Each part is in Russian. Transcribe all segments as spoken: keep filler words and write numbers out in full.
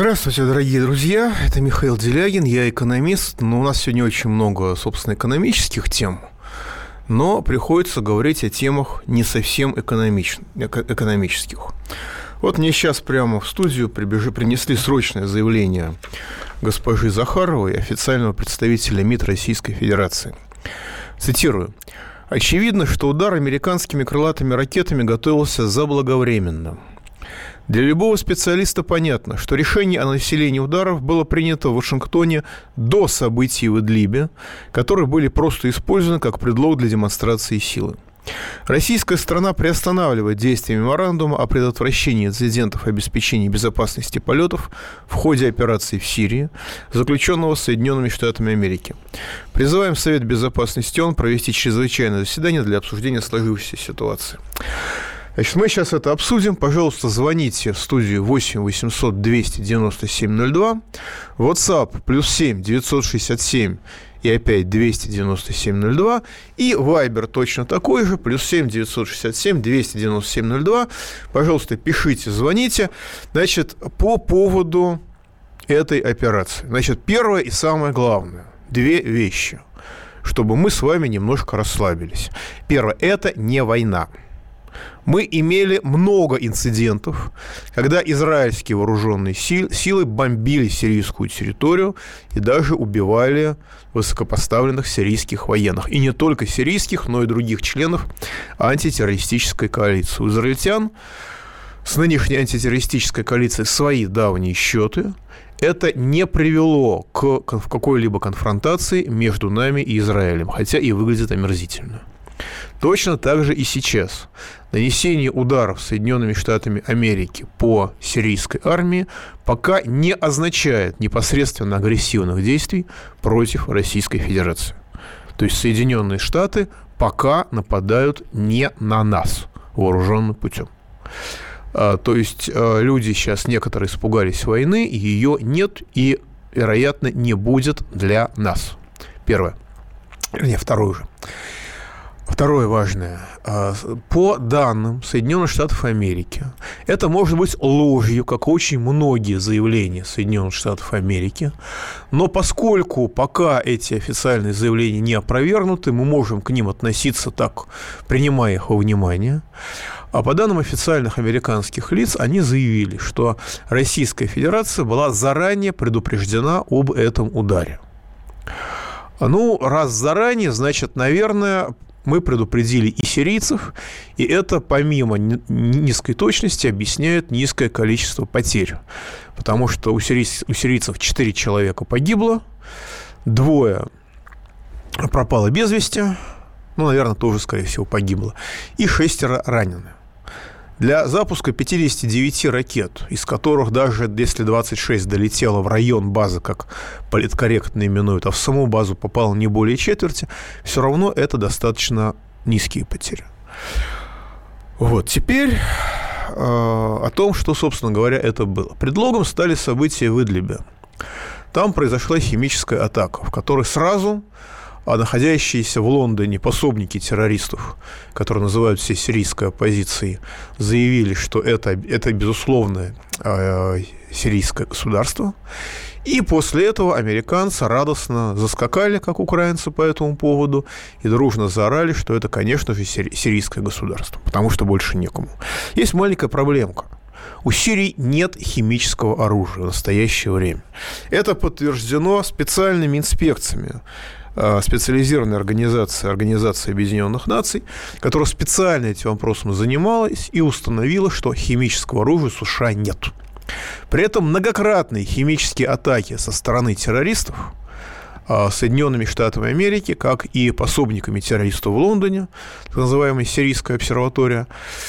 Здравствуйте, дорогие друзья. Это Михаил Делягин, я экономист. Но у нас сегодня очень много, собственно, экономических тем. Но приходится говорить о темах не совсем экономич... экономических. Вот мне сейчас прямо в студию прибежи... принесли срочное заявление госпожи Захаровой, официального представителя МИД Российской Федерации. Цитирую. «Очевидно, что удар американскими крылатыми ракетами готовился заблаговременно. Для любого специалиста понятно, что решение о нанесении ударов было принято в Вашингтоне до событий в Идлибе, которые были просто использованы как предлог для демонстрации силы. Российская сторона приостанавливает действие меморандума о предотвращении инцидентов и обеспечении безопасности полетов в ходе операции в Сирии, заключенного Соединенными Штатами Америки. Призываем Совет Безопасности ООН провести чрезвычайное заседание для обсуждения сложившейся ситуации». Значит, мы сейчас это обсудим. Пожалуйста, звоните в студию восемь восемьсот двести девяносто семь ноль два. WhatsApp плюс семь девятьсот шестьдесят семь и опять двести девяносто семь ноль два. И Viber точно такой же. Плюс семь девятьсот шестьдесят семь двести девяносто семь ноль два. Пожалуйста, пишите, звоните. Значит, по поводу этой операции. Значит, первое и самое главное. Две вещи. Чтобы мы с вами немножко расслабились. Первое. Это не война. Мы имели много инцидентов, когда израильские вооруженные силы бомбили сирийскую территорию и даже убивали высокопоставленных сирийских военных. И не только сирийских, но и других членов антитеррористической коалиции. У израильтян с нынешней антитеррористической коалицией свои давние счеты. Это не привело к какой-либо конфронтации между нами и Израилем, хотя и выглядит омерзительно. Точно так же и сейчас. Нанесение ударов Соединенными Штатами Америки по сирийской армии пока не означает непосредственно агрессивных действий против Российской Федерации. То есть Соединенные Штаты пока нападают не на нас вооруженным путем. То есть люди сейчас некоторые испугались войны, ее нет и, вероятно, не будет для нас. Первое. Вернее, второе же. Второе важное. По данным Соединенных Штатов Америки, это может быть ложью, как очень многие заявления Соединенных Штатов Америки, но поскольку пока эти официальные заявления не опровергнуты, мы можем к ним относиться так, принимая их во внимание. А по данным официальных американских лиц, они заявили, что Российская Федерация была заранее предупреждена об этом ударе. Ну, раз заранее, значит, наверное, мы предупредили и сирийцев, и это помимо низкой точности объясняет низкое количество потерь. Потому что у сирийцев, у сирийцев четыре человека погибло, двое пропало без вести, ну, наверное, тоже, скорее всего, погибло, и шестеро ранены. Для запуска пятидесяти девяти ракет, из которых даже если двадцать шесть долетело в район базы, как политкорректно именуют, а в саму базу попало не более четверти, все равно это достаточно низкие потери. Вот, теперь э, о том, что, собственно говоря, это было. Предлогом стали события в Идлибе. Там произошла химическая атака, в которой сразу... а находящиеся в Лондоне пособники террористов, которые называют себя сирийской оппозицией, заявили, что это, это безусловно, э, сирийское государство. И после этого американцы радостно заскакали, как украинцы, по этому поводу, и дружно заорали, что это, конечно же, сирийское государство, потому что больше некому. Есть маленькая проблемка. У Сирии нет химического оружия в настоящее время. Это подтверждено специальными инспекциями специализированной организации, Организации Объединенных Наций, которая специально этим вопросом занималась и установила, что химического оружия в США нет. При этом многократные химические атаки со стороны террористов Соединенными Штатами Америки, как и пособниками террористов в Лондоне, так называемая сирийская обсерватория,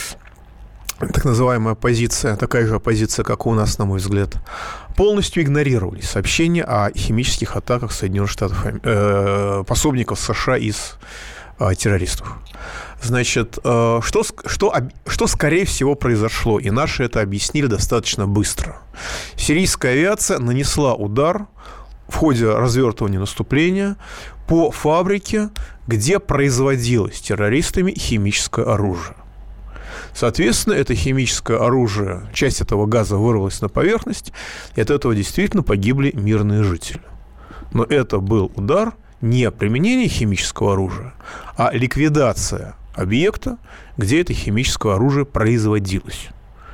так называемая оппозиция, такая же оппозиция, как у нас, на мой взгляд, полностью игнорировались сообщения о химических атаках Соединенных Штатов, э, пособников США из э, террористов. Значит, э, что, что, что, скорее всего, произошло, и наши это объяснили достаточно быстро. Сирийская авиация нанесла удар в ходе развертывания наступления по фабрике, где производилось террористами химическое оружие. Соответственно, это химическое оружие, часть этого газа вырвалась на поверхность, и от этого действительно погибли мирные жители. Но это был удар не применение химического оружия, а ликвидация объекта, где это химическое оружие производилось.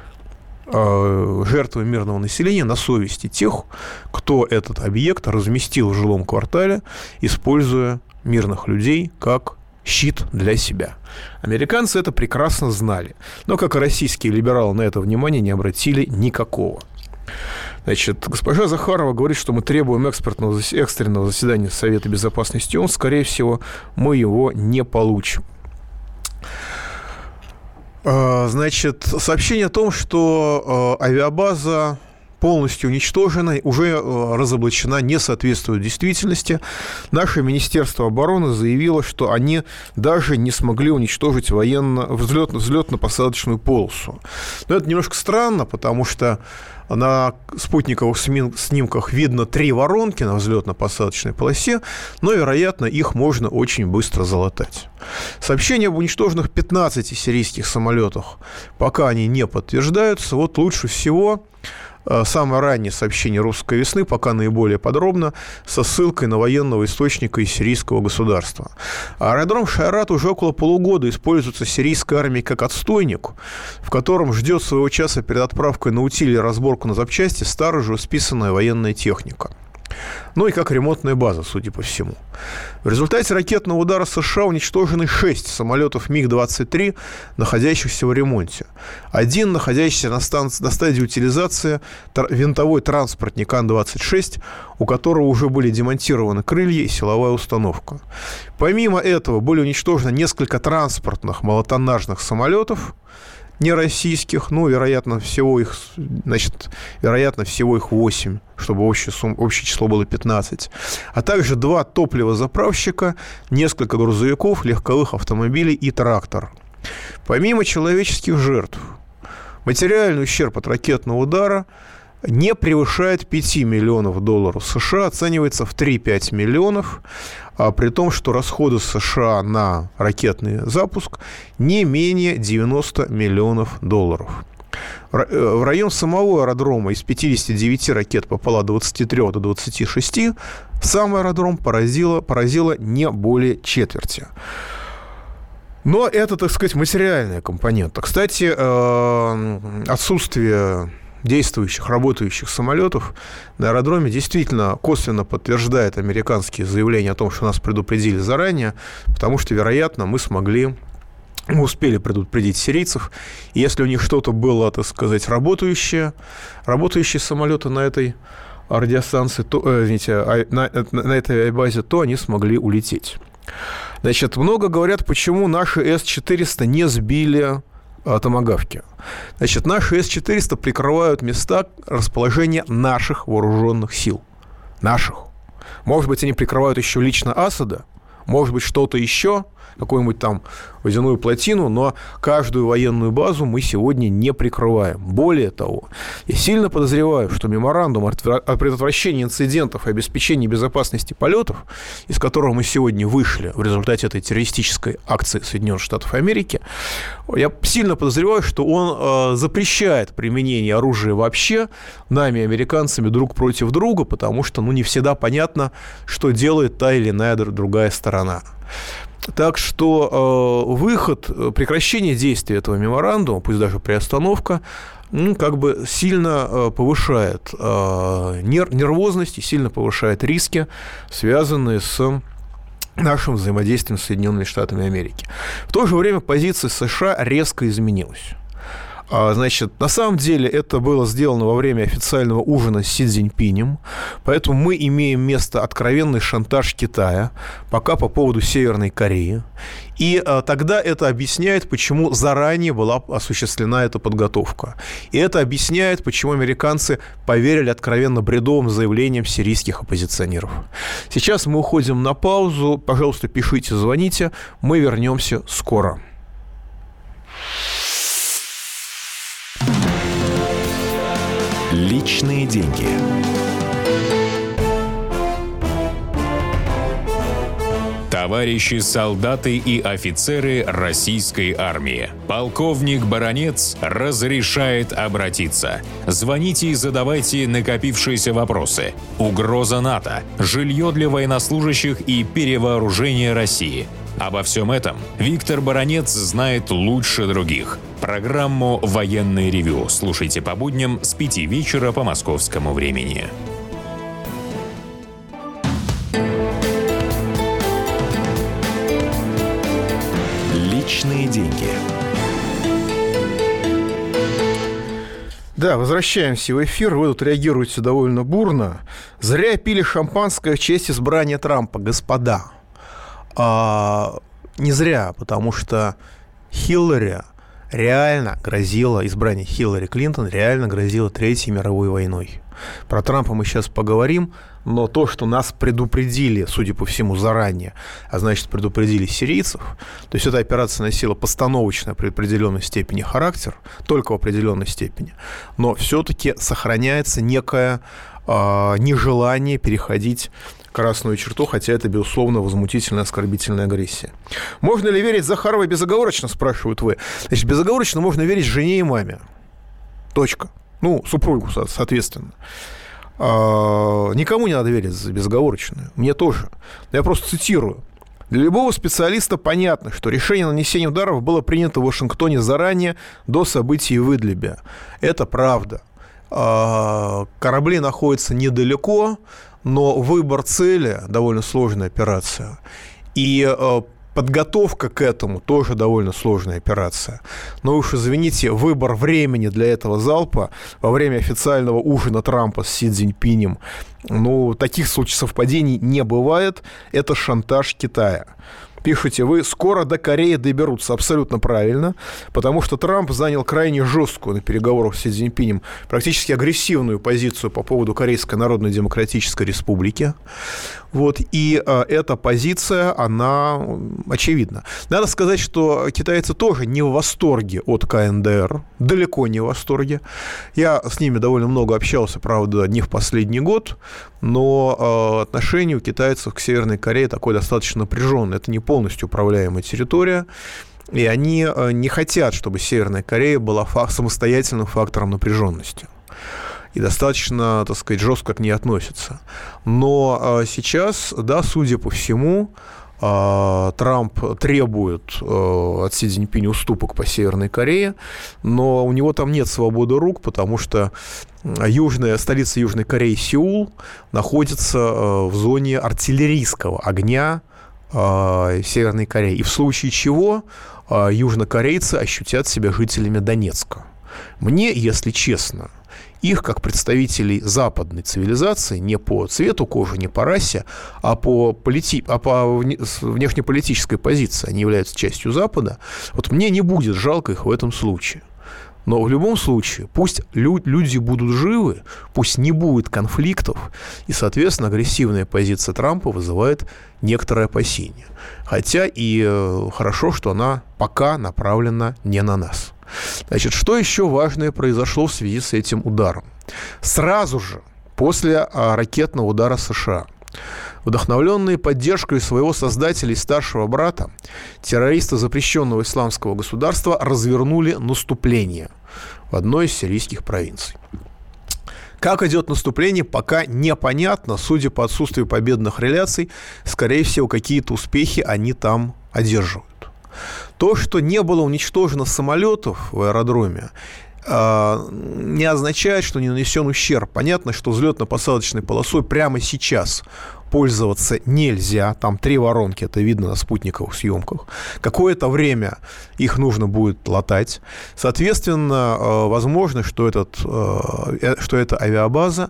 Жертвы мирного населения на совести тех, кто этот объект разместил в жилом квартале, используя мирных людей как щит для себя. Американцы это прекрасно знали, но, как и российские либералы, на это внимание не обратили никакого. Значит, госпожа Захарова говорит, что мы требуем экспертного, экстренного заседания Совета Безопасности ООН. Скорее всего, мы его не получим. Значит, сообщение о том, что авиабаза полностью уничтожена, уже разоблачена, не соответствует действительности. Наше Министерство обороны заявило, что они даже не смогли уничтожить военно, взлет, взлетно-посадочную полосу. Но это немножко странно, потому что на спутниковых снимках видно три воронки на взлетно-посадочной полосе, но, вероятно, их можно очень быстро залатать. Сообщения об уничтоженных пятнадцати сирийских самолетах, пока они не подтверждаются, вот лучше всего самое раннее сообщение «Русской весны», пока наиболее подробно, со ссылкой на военного источника из сирийского государства. Аэродром Шайрат уже около полугода используется сирийской армией как отстойник, в котором ждет своего часа перед отправкой на утиль и разборку на запчасти старая же списанная военная техника. Ну и как ремонтная база, судя по всему. В результате ракетного удара США уничтожены шесть самолетов Миг двадцать три, находящихся в ремонте. Один, находящийся на, станции, на стадии утилизации, тр- винтовой транспортник Ан двадцать шесть, у которого уже были демонтированы крылья и силовая установка. Помимо этого были уничтожены несколько транспортных малотоннажных самолетов, не российских, ну, вероятно, всего их, значит, вероятно, всего их восемь, чтобы общее, сум, общее число было пятнадцать, а также два топливозаправщика, несколько грузовиков, легковых автомобилей и трактор. Помимо человеческих жертв, материальный ущерб от ракетного удара не превышает пяти миллионов долларов США, оценивается в три-пять миллионов, а при том, что расходы США на ракетный запуск не менее девяноста миллионов долларов. В район самого аэродрома из пятидесяти девяти ракет попало от двадцати трёх до двадцати шести, сам аэродром поразило, поразило не более четверти. Но это, так сказать, материальная компонента. Кстати, отсутствие действующих, работающих самолетов на аэродроме действительно косвенно подтверждает американские заявления о том, что нас предупредили заранее, потому что, вероятно, мы смогли, мы успели предупредить сирийцев, и если у них что-то было, так сказать, работающее, работающие самолеты на этой радиостанции, то, э, извините, на, на этой базе, то они смогли улететь. Значит, много говорят, почему наши Эс четыреста не сбили томагавки. Значит, наши Эс четыреста прикрывают места расположения наших вооруженных сил. Наших. Может быть, они прикрывают еще лично Асада, может быть, что-то еще, какую-нибудь там водяную плотину, но каждую военную базу мы сегодня не прикрываем. Более того, я сильно подозреваю, что меморандум о предотвращении инцидентов и обеспечении безопасности полетов, из которого мы сегодня вышли в результате этой террористической акции Соединенных Штатов Америки, я сильно подозреваю, что он э, запрещает применение оружия вообще нами, американцами, друг против друга, потому что, ну, не всегда понятно, что делает та или иная другая сторона. Так что э, выход, прекращение действия этого меморандума, пусть даже приостановка, ну, как бы сильно э, повышает э, нер- нервозность и сильно повышает риски, связанные с нашим взаимодействием с Соединенными Штатами Америки. В то же время позиция США резко изменилась. Значит, на самом деле это было сделано во время официального ужина с Си Цзиньпинем, поэтому мы имеем место откровенный шантаж Китая, пока по поводу Северной Кореи. И а, тогда это объясняет, почему заранее была осуществлена эта подготовка. И это объясняет, почему американцы поверили откровенно бредовым заявлениям сирийских оппозиционеров. Сейчас мы уходим на паузу. Пожалуйста, пишите, звоните. Мы вернемся скоро. Личные деньги. Товарищи солдаты и офицеры российской армии, полковник Баранец разрешает обратиться. Звоните и задавайте накопившиеся вопросы. Угроза НАТО, жилье для военнослужащих и перевооружение России. Обо всем этом Виктор Баранец знает лучше других. Программу «Военное ревю» слушайте по будням с пяти вечера по московскому времени. Личные деньги. Да, возвращаемся в эфир. Вы тут реагируете довольно бурно. Зря пили шампанское в честь избрания Трампа, господа. А, не зря, потому что Хиллари реально грозило, избрание Хиллари Клинтон реально грозило Третьей мировой войной. Про Трампа мы сейчас поговорим, но то, что нас предупредили, судя по всему, заранее, а значит, предупредили сирийцев, то есть эта операция носила постановочный при определенной степени характер, только в определенной степени, но все-таки сохраняется некое э, нежелание переходить красную черту, хотя это, безусловно, возмутительная, оскорбительная агрессия. Можно ли верить Захаровой безоговорочно, спрашивают вы? Значит, безоговорочно можно верить жене и маме. Точка. Ну, супругу, соответственно. А, никому не надо верить безоговорочно. Мне тоже. Я просто цитирую. Для любого специалиста понятно, что решение о нанесении ударов было принято в Вашингтоне заранее, до событий в Идлибе. Это правда. А, корабли находятся недалеко, но выбор цели – довольно сложная операция. И э, подготовка к этому тоже довольно сложная операция. Но уж извините, выбор времени для этого залпа во время официального ужина Трампа с Си Цзиньпинем, ну, таких совпадений не бывает. Это шантаж Китая. Пишете вы, скоро до Кореи доберутся. Абсолютно правильно, потому что Трамп занял крайне жесткую на переговорах с Си Цзиньпинем, практически агрессивную позицию по поводу Корейской Народно-Демократической Республики. Вот, и э, эта позиция, она очевидна. Надо сказать, что китайцы тоже не в восторге от ка эн дэ эр, далеко не в восторге. Я с ними довольно много общался, правда, не в последний год, но э, отношение у китайцев к Северной Корее такое достаточно напряженное. Это не полностью управляемая территория, и они э, не хотят, чтобы Северная Корея была фак- самостоятельным фактором напряженности. И достаточно, так сказать, жестко к ней относятся. Но э, сейчас, да, судя по всему, э, Трамп требует э, от Си Цзиньпиня уступок по Северной Корее, но у него там нет свободы рук, потому что южная, столица Южной Кореи, Сеул, находится э, в зоне артиллерийского огня э, Северной Кореи. И в случае чего э, южнокорейцы ощутят себя жителями Донецка. Мне, если честно, их, как представителей западной цивилизации, не по цвету кожи, не по расе, а по, полити... а по внешнеполитической позиции, они являются частью Запада, вот мне не будет жалко их в этом случае. Но в любом случае, пусть лю- люди будут живы, пусть не будет конфликтов, и, соответственно, агрессивная позиция Трампа вызывает некоторое опасение. Хотя и э, хорошо, что она пока направлена не на нас. Значит, что еще важное произошло в связи с этим ударом? Сразу же после а, ракетного удара США, вдохновленные поддержкой своего создателя и старшего брата, террористы запрещенного исламского государства развернули наступление в одной из сирийских провинций. Как идет наступление, пока непонятно. Судя по отсутствию победных реляций, скорее всего, какие-то успехи они там одерживают. То, что не было уничтожено самолетов в аэродроме, не означает, что не нанесен ущерб. Понятно, что взлетно-посадочной полосой прямо сейчас пользоваться нельзя. Там три воронки, это видно на спутниковых съемках. Какое-то время их нужно будет латать. Соответственно, возможно, что, этот, что эта авиабаза,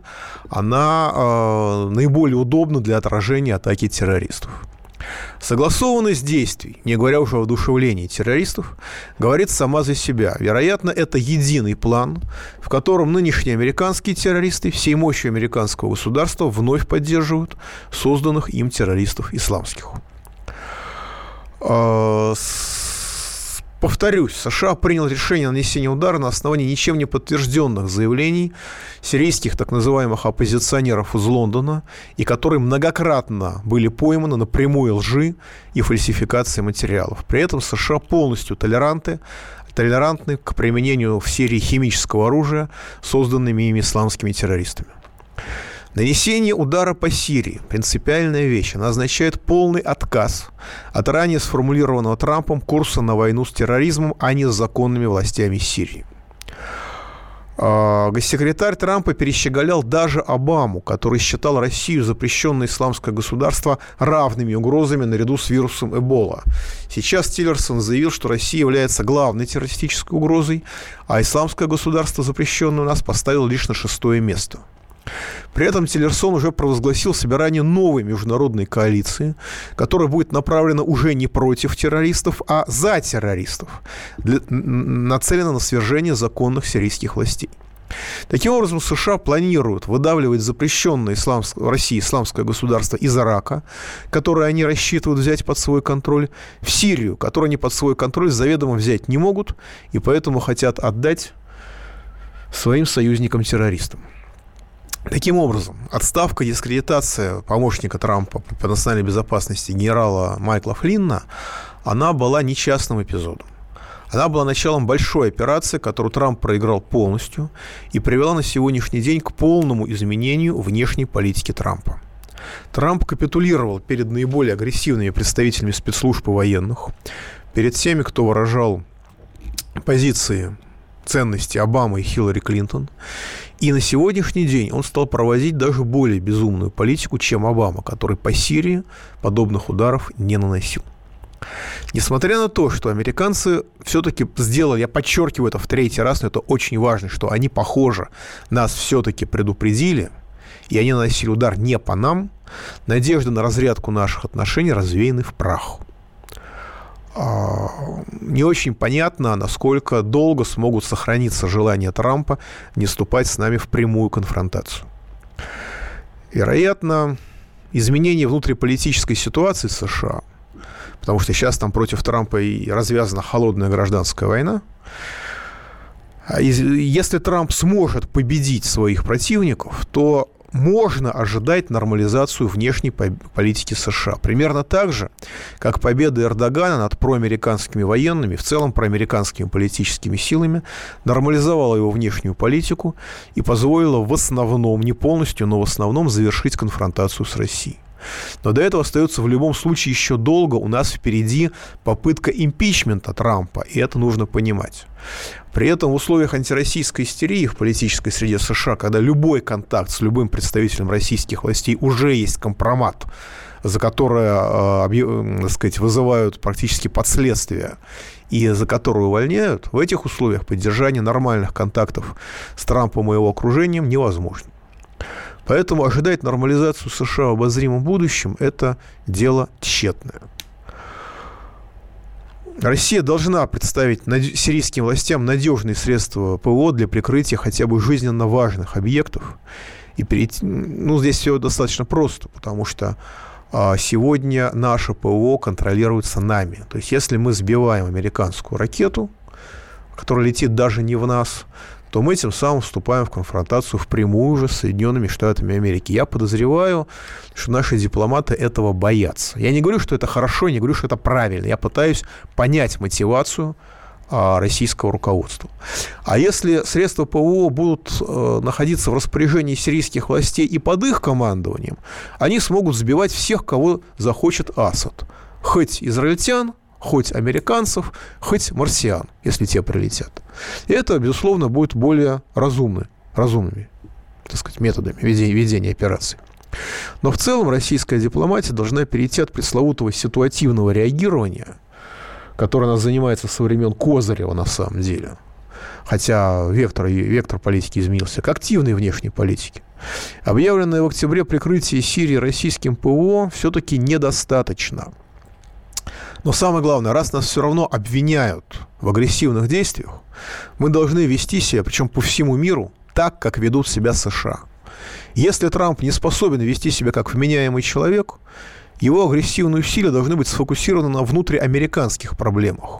она наиболее удобна для отражения атаки террористов. Согласованность действий, не говоря уже о воодушевлении террористов, говорит сама за себя. Вероятно, это единый план, в котором нынешние американские террористы всей мощью американского государства вновь поддерживают созданных им террористов исламских. По повторюсь, США принял решение о нанесении удара на основании ничем не подтвержденных заявлений сирийских так называемых оппозиционеров из Лондона, и которые многократно были пойманы на прямой лжи и фальсификации материалов. При этом США полностью толеранты, толерантны к применению в Сирии химического оружия, созданными ими исламскими террористами. Нанесение удара по Сирии – принципиальная вещь. Она означает полный отказ от ранее сформулированного Трампом курса на войну с терроризмом, а не с законными властями Сирии. Госсекретарь Трампа перещеголял даже Обаму, который считал Россию, запрещенное исламское государство, равными угрозами наряду с вирусом Эбола. Сейчас Тиллерсон заявил, что Россия является главной террористической угрозой, а исламское государство, запрещенное у нас, поставил лишь на шестое место. При этом Тиллерсон уже провозгласил собирание новой международной коалиции, которая будет направлена уже не против террористов, а за террористов, для, нацелена на свержение законных сирийских властей. Таким образом, США планируют выдавливать запрещенное исламск... в России исламское государство из Ирака, которое они рассчитывают взять под свой контроль, в Сирию, которую они под свой контроль заведомо взять не могут, и поэтому хотят отдать своим союзникам-террористам. Таким образом, отставка и дискредитация помощника Трампа по национальной безопасности генерала Майкла Флинна, она была не частным эпизодом. Она была началом большой операции, которую Трамп проиграл полностью и привела на сегодняшний день к полному изменению внешней политики Трампа. Трамп капитулировал перед наиболее агрессивными представителями спецслужб и военных, перед теми, кто выражал позиции, ценности Обамы и Хиллари Клинтон. И на сегодняшний день он стал проводить даже более безумную политику, чем Обама, который по Сирии подобных ударов не наносил. Несмотря на то, что американцы все-таки сделали, я подчеркиваю это в третий раз, но это очень важно, что они, похоже, нас все-таки предупредили, и они наносили удар не по нам, надежды на разрядку наших отношений развеяны в прах. Не очень понятно, насколько долго смогут сохраниться желания Трампа не вступать с нами в прямую конфронтацию. Вероятно, изменение внутриполитической ситуации в США, потому что сейчас там против Трампа и развязана холодная гражданская война, если Трамп сможет победить своих противников, то можно ожидать нормализацию внешней политики США. Примерно так же, как победа Эрдогана над проамериканскими военными, в целом проамериканскими политическими силами, нормализовала его внешнюю политику и позволила в основном, не полностью, но в основном завершить конфронтацию с Россией. Но до этого остается в любом случае еще долго. У нас впереди попытка импичмента Трампа, и это нужно понимать. При этом в условиях антироссийской истерии в политической среде США, когда любой контакт с любым представителем российских властей уже есть компромат, за которое, так сказать, вызывают практически последствия и за которое увольняют, в этих условиях поддержание нормальных контактов с Трампом и его окружением невозможно. Поэтому ожидать нормализацию США в обозримом будущем – это дело тщетное. Россия должна представить сирийским властям надежные средства ПВО для прикрытия хотя бы жизненно важных объектов. И перейти, ну, здесь все достаточно просто, потому что а, сегодня наше ПВО контролируется нами. То есть, если мы сбиваем американскую ракету, которая летит даже не в нас, то мы тем самым вступаем в конфронтацию впрямую уже с Соединенными Штатами Америки. Я подозреваю, что наши дипломаты этого боятся. Я не говорю, что это хорошо, не говорю, что это правильно. Я пытаюсь понять мотивацию а, российского руководства. А если средства ПВО будут а, находиться в распоряжении сирийских властей и под их командованием, они смогут сбивать всех, кого захочет Асад. Хоть израильтян, хоть американцев, хоть марсиан, если те прилетят. И это, безусловно, будет более разумны, разумными, так сказать, методами ведения, ведения операций. Но в целом российская дипломатия должна перейти от пресловутого ситуативного реагирования, которое у нас занимается со времен Козырева на самом деле, хотя вектор, вектор политики изменился, к активной внешней политике. Объявленное в октябре прикрытие Сирии российским ПВО все-таки недостаточно. Но самое главное, раз нас все равно обвиняют в агрессивных действиях, мы должны вести себя, причем по всему миру, так, как ведут себя США. Если Трамп не способен вести себя как вменяемый человек, его агрессивные усилия должны быть сфокусированы на внутриамериканских проблемах.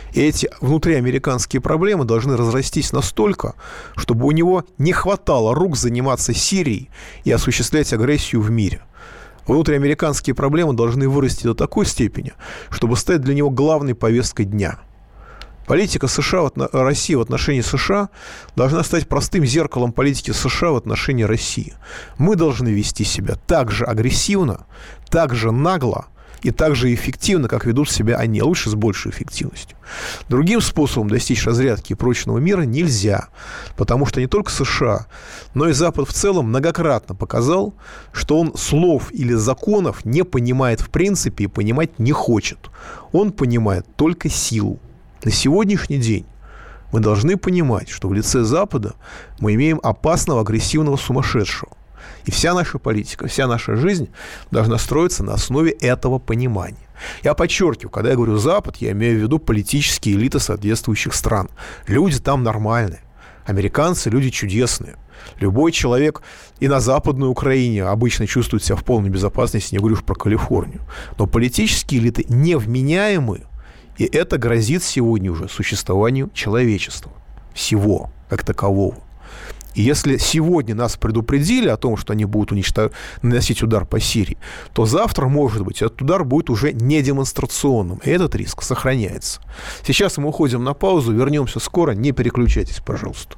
И эти внутриамериканские проблемы должны разрастись настолько, чтобы у него не хватало рук заниматься Сирией и осуществлять агрессию в мире. Внутриамериканские проблемы должны вырасти до такой степени, чтобы стать для него главной повесткой дня. Политика США, России в отношении США должна стать простым зеркалом политики США в отношении России. Мы должны вести себя так же агрессивно, так же нагло и так же эффективно, как ведут себя они, а лучше с большей эффективностью. Другим способом достичь разрядки и прочного мира нельзя, потому что не только США, но и Запад в целом многократно показал, что он слов или законов не понимает в принципе и понимать не хочет. Он понимает только силу. На сегодняшний день мы должны понимать, что в лице Запада мы имеем опасного, агрессивного сумасшедшего. И вся наша политика, вся наша жизнь должна строиться на основе этого понимания. Я подчеркиваю, когда я говорю «Запад», я имею в виду политические элиты соответствующих стран. Люди там нормальные. Американцы – люди чудесные. Любой человек и на Западной Украине обычно чувствует себя в полной безопасности, не говорю уж про Калифорнию. Но политические элиты невменяемы. И это грозит сегодня уже существованию человечества. Всего, как такового. И если сегодня нас предупредили о том, что они будут уничтож... наносить удар по Сирии, то завтра, может быть, этот удар будет уже не демонстрационным. И этот риск сохраняется. Сейчас мы уходим на паузу, вернемся скоро. Не переключайтесь, пожалуйста.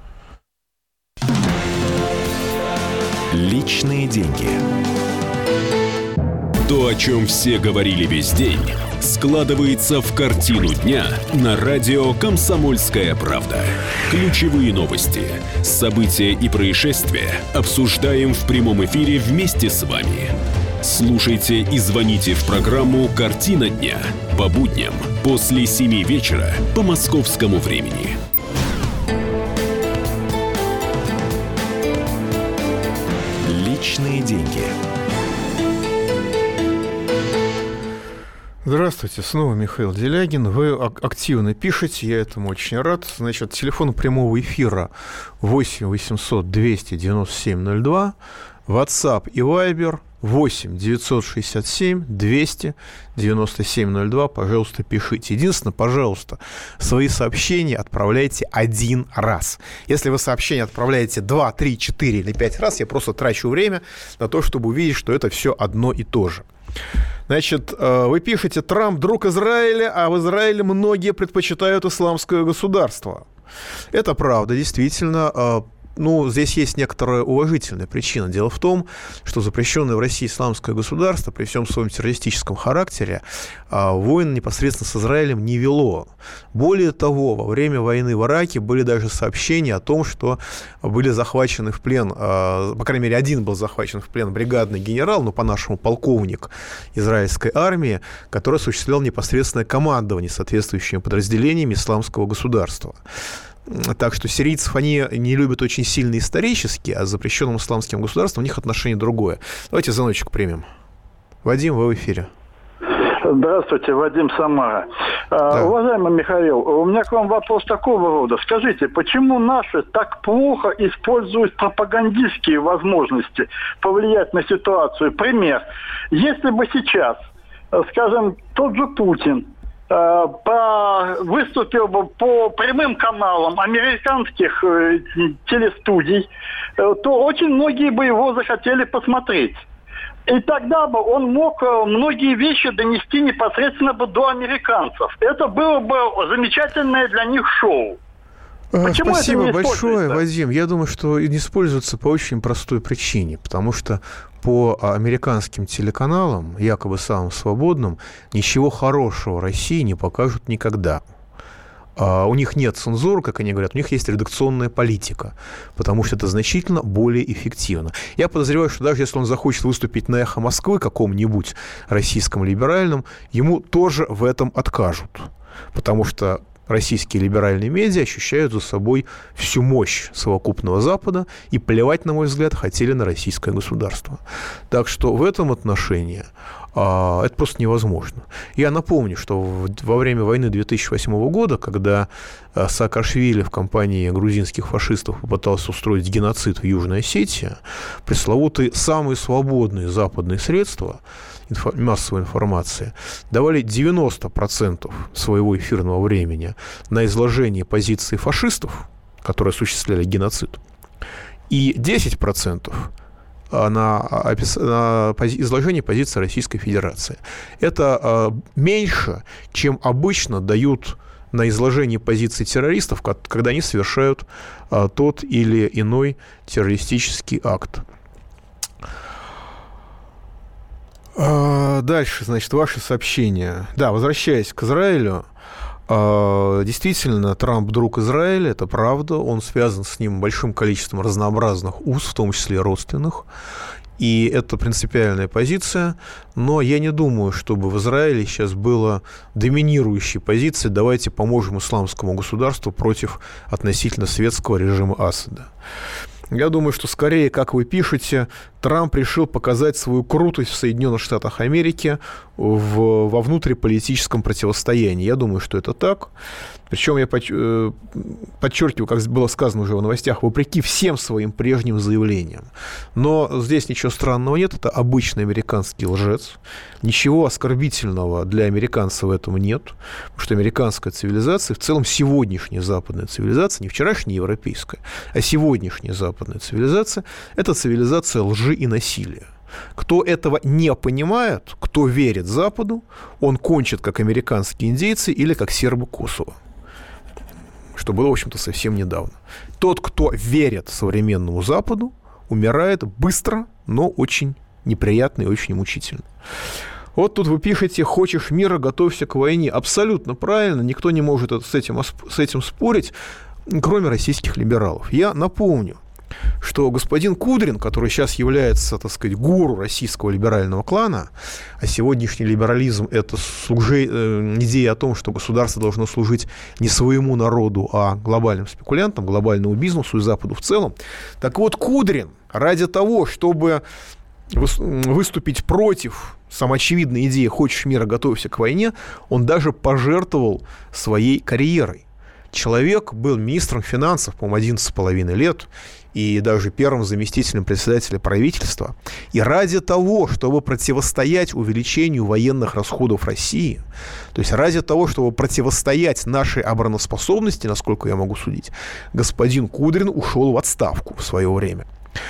Личные деньги. То, о чем все говорили весь день, складывается в картину дня на радио «Комсомольская правда». Ключевые новости, события и происшествия обсуждаем в прямом эфире вместе с вами. Слушайте и звоните в программу «Картина дня» по будням после семи вечера по московскому времени. Личные деньги. Здравствуйте, снова Михаил Делягин. Вы активно пишете, я этому очень рад. Значит, телефон прямого эфира восемь восемьсот двести девяносто семь ноль два, WhatsApp и Viber восемь девятьсот шестьдесят семь двести девяносто семь ноль два. Пожалуйста, пишите. Единственное, пожалуйста, свои сообщения отправляйте один раз. Если вы сообщения отправляете два, три, четыре или пять раз, я просто трачу время на то, чтобы увидеть, что это все одно и то же. Значит, вы пишете: Трамп друг Израиля, а в Израиле многие предпочитают исламское государство. Это правда, действительно. Ну, здесь есть некоторая уважительная причина. Дело в том, что запрещенное в России исламское государство при всем своем террористическом характере войн непосредственно с Израилем не вело. Более того, во время войны в Ираке были даже сообщения о том, что были захвачены в плен, по крайней мере, один был захвачен в плен бригадный генерал, ну, по-нашему, полковник израильской армии, который осуществлял непосредственное командование соответствующими подразделениями исламского государства. Так что сирийцев они не любят очень сильно исторически, а с запрещенным исламским государством у них отношение другое. Давайте звоночек примем. Вадим, вы в эфире. Здравствуйте, Вадим, Самара. Да. Уважаемый Михаил, у меня к вам вопрос такого рода. Скажите, почему наши так плохо используют пропагандистские возможности повлиять на ситуацию? Пример. Если бы сейчас, скажем, тот же Путин по, выступил бы по прямым каналам американских э, телестудий, э, то очень многие бы его захотели посмотреть. И тогда бы он мог многие вещи донести непосредственно бы до американцев. Это было бы замечательное для них шоу. Почему Спасибо большое, Вадим. Я думаю, что не используется по очень простой причине, потому что по американским телеканалам, якобы самым свободным, ничего хорошего России не покажут никогда. Uh, у них нет цензуры, как они говорят, у них есть редакционная политика, потому что это значительно более эффективно. Я подозреваю, что даже если он захочет выступить на «Эхо Москвы» каком-нибудь российском либеральном, ему тоже в этом откажут, потому что российские либеральные медиа ощущают за собой всю мощь совокупного Запада и плевать, на мой взгляд, хотели на российское государство. Так что в этом отношении Это просто невозможно. Я напомню, что во время войны две тысячи восьмого года, когда Саакашвили в компании грузинских фашистов попытался устроить геноцид в Южной Осетии, пресловутые самые свободные западные средства массовой информации давали девяносто процентов своего эфирного времени на изложение позиции фашистов, которые осуществляли геноцид, и десять процентов на, на изложение позиции Российской Федерации. Это меньше, чем обычно дают на изложение позиций террористов, когда они совершают тот или иной террористический акт. Дальше, значит, ваши сообщения. Да, возвращаясь к Израилю, действительно, Трамп друг Израиля, это правда, он связан с ним большим количеством разнообразных уз, в том числе родственных, и это принципиальная позиция, но я не думаю, чтобы в Израиле сейчас была доминирующей позиция «давайте поможем исламскому государству против относительно светского режима Асада». Я думаю, что скорее, как вы пишете, Трамп решил показать свою крутость в Соединенных Штатах Америки в, во внутриполитическом противостоянии. Я думаю, что это так. Причем я подчеркиваю, как было сказано уже в новостях, вопреки всем своим прежним заявлениям. Но здесь ничего странного нет. Это обычный американский лжец. Ничего оскорбительного для американцев в этом нет. Потому что американская цивилизация, в целом сегодняшняя западная цивилизация, не вчерашняя европейская, а сегодняшняя западная цивилизация, это цивилизация лжи и насилия. Кто этого не понимает, кто верит Западу, он кончит как американские индейцы или как сербы Косово, что было, в общем-то, совсем недавно. Тот, кто верит современному Западу, умирает быстро, но очень неприятно и очень мучительно. Вот тут вы пишете: «Хочешь мира, готовься к войне». Абсолютно правильно, никто не может с этим, с этим спорить, кроме российских либералов. Я напомню, что господин Кудрин, который сейчас является, так сказать, гуру российского либерального клана, а сегодняшний либерализм – это служи, э, идея о том, что государство должно служить не своему народу, а глобальным спекулянтам, глобальному бизнесу и Западу в целом. Так вот, Кудрин ради того, чтобы выступить против самоочевидной идеи «хочешь мира, готовься к войне», он даже пожертвовал своей карьерой. Человек был министром финансов, по-моему, одиннадцать с половиной лет, и даже первым заместителем председателя правительства. И ради того, чтобы противостоять увеличению военных расходов России, то есть ради того, чтобы противостоять нашей обороноспособности, насколько я могу судить, господин Кудрин ушел в отставку в свое время.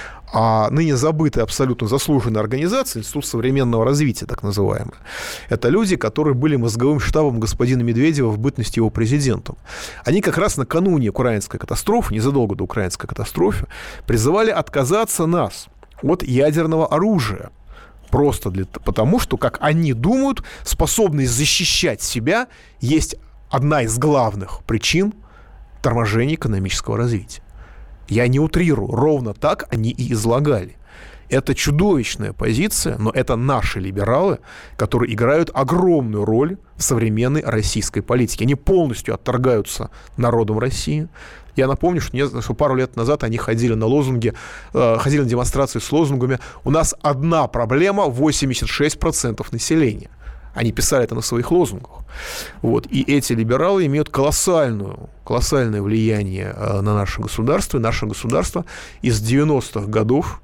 А ныне забытая, абсолютно заслуженная организация, Институт современного развития, так называемый, это люди, которые были мозговым штабом господина Медведева в бытности его президентом. Они как раз накануне украинской катастрофы, незадолго до украинской катастрофы, призывали отказаться нас от ядерного оружия. Просто для, потому, что, как они думают, способность защищать себя есть одна из главных причин торможения экономического развития. Я не утрирую, ровно так они и излагали. Это чудовищная позиция, но это наши либералы, которые играют огромную роль в современной российской политике. Они полностью отторгаются народом России. Я напомню, что, не, что пару лет назад они ходили на лозунги, э, ходили на демонстрации с лозунгами «У нас одна проблема, восемьдесят шесть процентов населения». Они писали это на своих лозунгах. Вот. И эти либералы имеют колоссальную, колоссальное влияние на наше государство. И наше государство из девяностых годов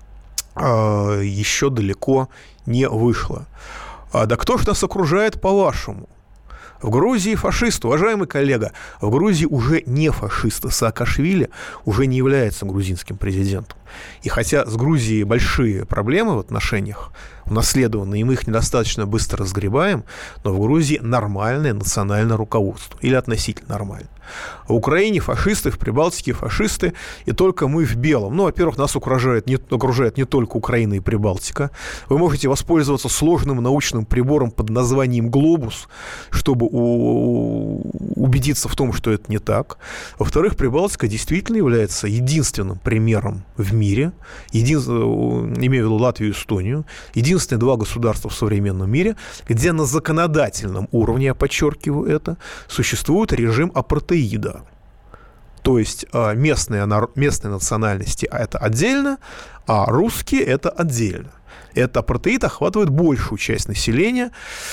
э, еще далеко не вышло. А, да кто ж нас окружает, по-вашему? В Грузии фашисты, уважаемый коллега, в Грузии уже не фашисты. Саакашвили уже не является грузинским президентом. И хотя с Грузией большие проблемы в отношениях, унаследованные, и мы их недостаточно быстро разгребаем, но в Грузии нормальное национальное руководство, или относительно нормальное. В Украине фашисты, в Прибалтике фашисты, и только мы в белом. Ну, во-первых, нас окружает не, окружает не только Украина и Прибалтика. Вы можете воспользоваться сложным научным прибором под названием «Глобус», чтобы у, убедиться в том, что это не так. Во-вторых, Прибалтика действительно является единственным примером в мире, един... имею в виду Латвию и Эстонию, единственные два государства в современном мире, где на законодательном уровне, я подчеркиваю это, существует режим апартеида. То есть местные, местные национальности – это отдельно, а русские – это отдельно. Этот апартеид охватывает большую часть населения,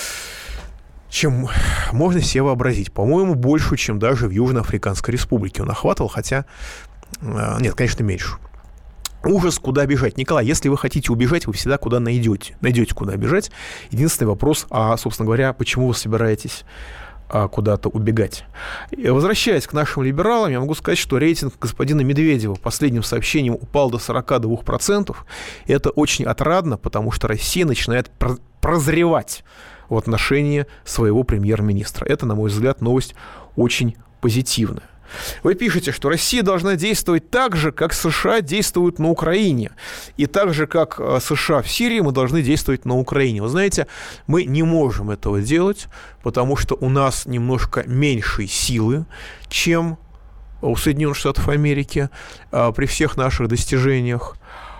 чем можно себе вообразить. По-моему, большую, чем даже в Южноафриканской республике он охватывал, хотя, нет, конечно, меньше. Ужас, куда бежать. Николай, если вы хотите убежать, вы всегда куда найдете. Найдете, куда бежать. Единственный вопрос, а, собственно говоря, почему вы собираетесь а, куда-то убегать? И, возвращаясь к нашим либералам, я могу сказать, что рейтинг господина Медведева последним сообщением упал до сорок два процента. И это очень отрадно, потому что Россия начинает прозревать в отношении своего премьер-министра. Это, на мой взгляд, новость очень позитивная. Вы пишете, что Россия должна действовать так же, как США действуют на Украине. И так же, как США в Сирии, мы должны действовать на Украине. Вы знаете, мы не можем этого делать, потому что у нас немножко меньше силы, чем у Соединенных Штатов Америки при всех наших достижениях.